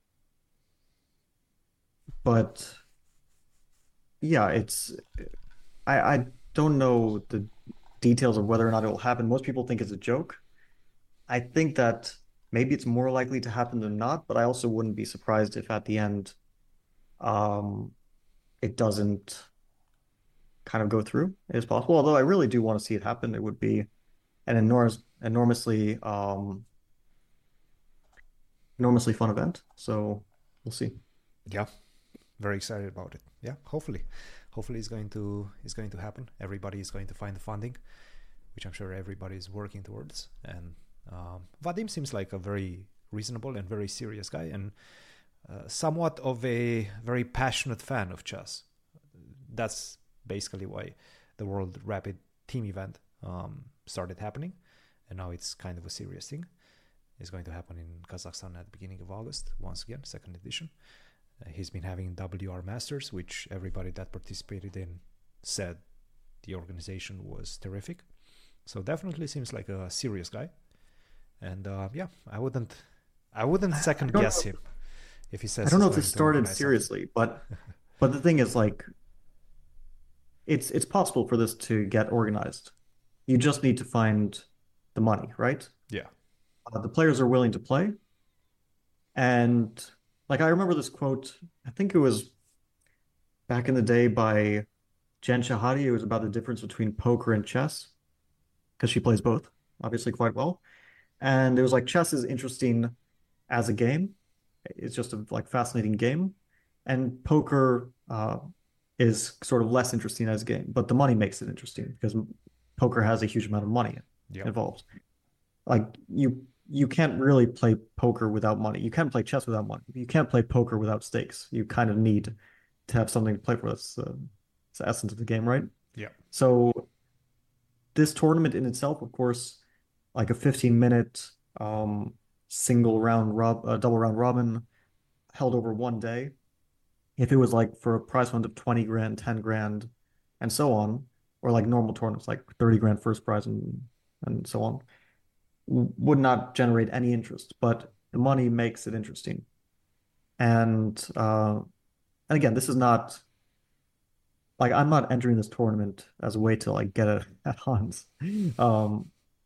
but yeah, it's I I don't know the details of whether or not it will happen. Most people think it's a joke. I think that maybe it's more likely to happen than not, but I also wouldn't be surprised if at the end um it doesn't kind of go through. It is possible. Although I really do want to see it happen. It would be an enormous enormously um enormously fun event. So we'll see. Yeah, very excited about it. Yeah, hopefully, hopefully it's going to it's going to happen. Everybody is going to find the funding, which I'm sure everybody is working towards. And um, Vadim seems like a very reasonable and very serious guy, and uh, somewhat of a very passionate fan of chess. That's basically why the World Rapid Team event um, started happening, and now it's kind of a serious thing. It's going to happen in Kazakhstan at the beginning of August, once again, second edition. Uh, he's been having W R Masters, which everybody that participated in said The organization was terrific. So definitely seems like a serious guy. And uh, yeah, I wouldn't, I wouldn't second guess him if he says. I don't know he's if this going to started organize seriously, but but the thing is, like, it's it's possible for this to get organized. You just need to find the money, right? something. Yeah. Uh, the players are willing to play, and like I remember this quote. I think it was back in the day by Jen Shahadi. It was about the difference between poker and chess because she plays both, obviously quite well. And it was like chess is interesting as a game. It's just a like fascinating game, and poker uh, is sort of less interesting as a game. But the money makes it interesting because poker has a huge amount of money Yeah. involved. Like you, you can't really play poker without money. You can't play chess without money. You can't play poker without stakes. You kind of need to have something to play for. That's uh, it's the essence of the game, right? Yeah. So this tournament in itself, of course, like a fifteen minute um, single round rob, uh, double round robin held over one day. If it was like for a prize fund of twenty grand, ten grand, and so on, or like normal tournaments, like thirty grand first prize and and so on, would not generate any interest, but the money makes it interesting. And uh, and again, this is not like I'm not entering this tournament as a way to like get a at Hans. Um,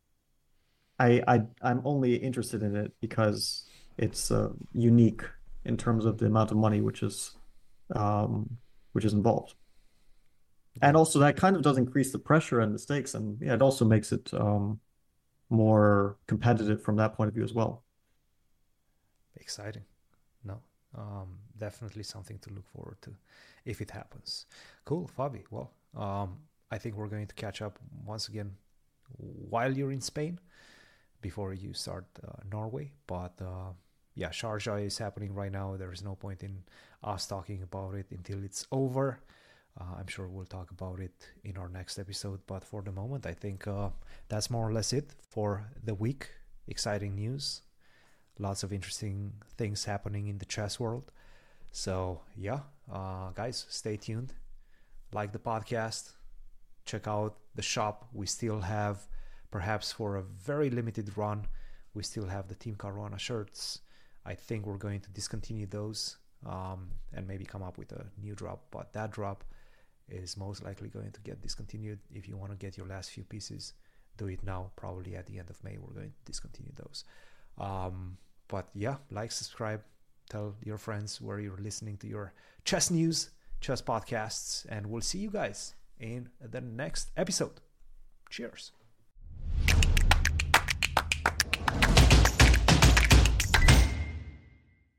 I I I'm only interested in it because it's uh, unique in terms of the amount of money which is um, which is involved. And also that kind of does increase the pressure and the stakes, and yeah, it also makes it um, more competitive from that point of view as well. Exciting. No, um, definitely something to look forward to if it happens. Cool, Fabi. Well, um, I think we're going to catch up once again while you're in Spain before you start uh, Norway. But uh, yeah, Sharjah is happening right now. There is no point in us talking about it until it's over. Uh, I'm sure we'll talk about it in our next episode. But for the moment, I think uh, that's more or less it for the week. Exciting news. Lots of interesting things happening in the chess world. So yeah, uh, guys, stay tuned. Like the podcast. Check out the shop. We still have, perhaps for a very limited run, we still have the Team Caruana shirts. I think we're going to discontinue those um, and maybe come up with a new drop. But that drop is most likely going to get discontinued. If you want to get your last few pieces, do it now. Probably at the end of May, we're going to discontinue those. Um, but yeah, like, subscribe, tell your friends where you're listening to your chess news, chess podcasts, and we'll see you guys in the next episode. Cheers.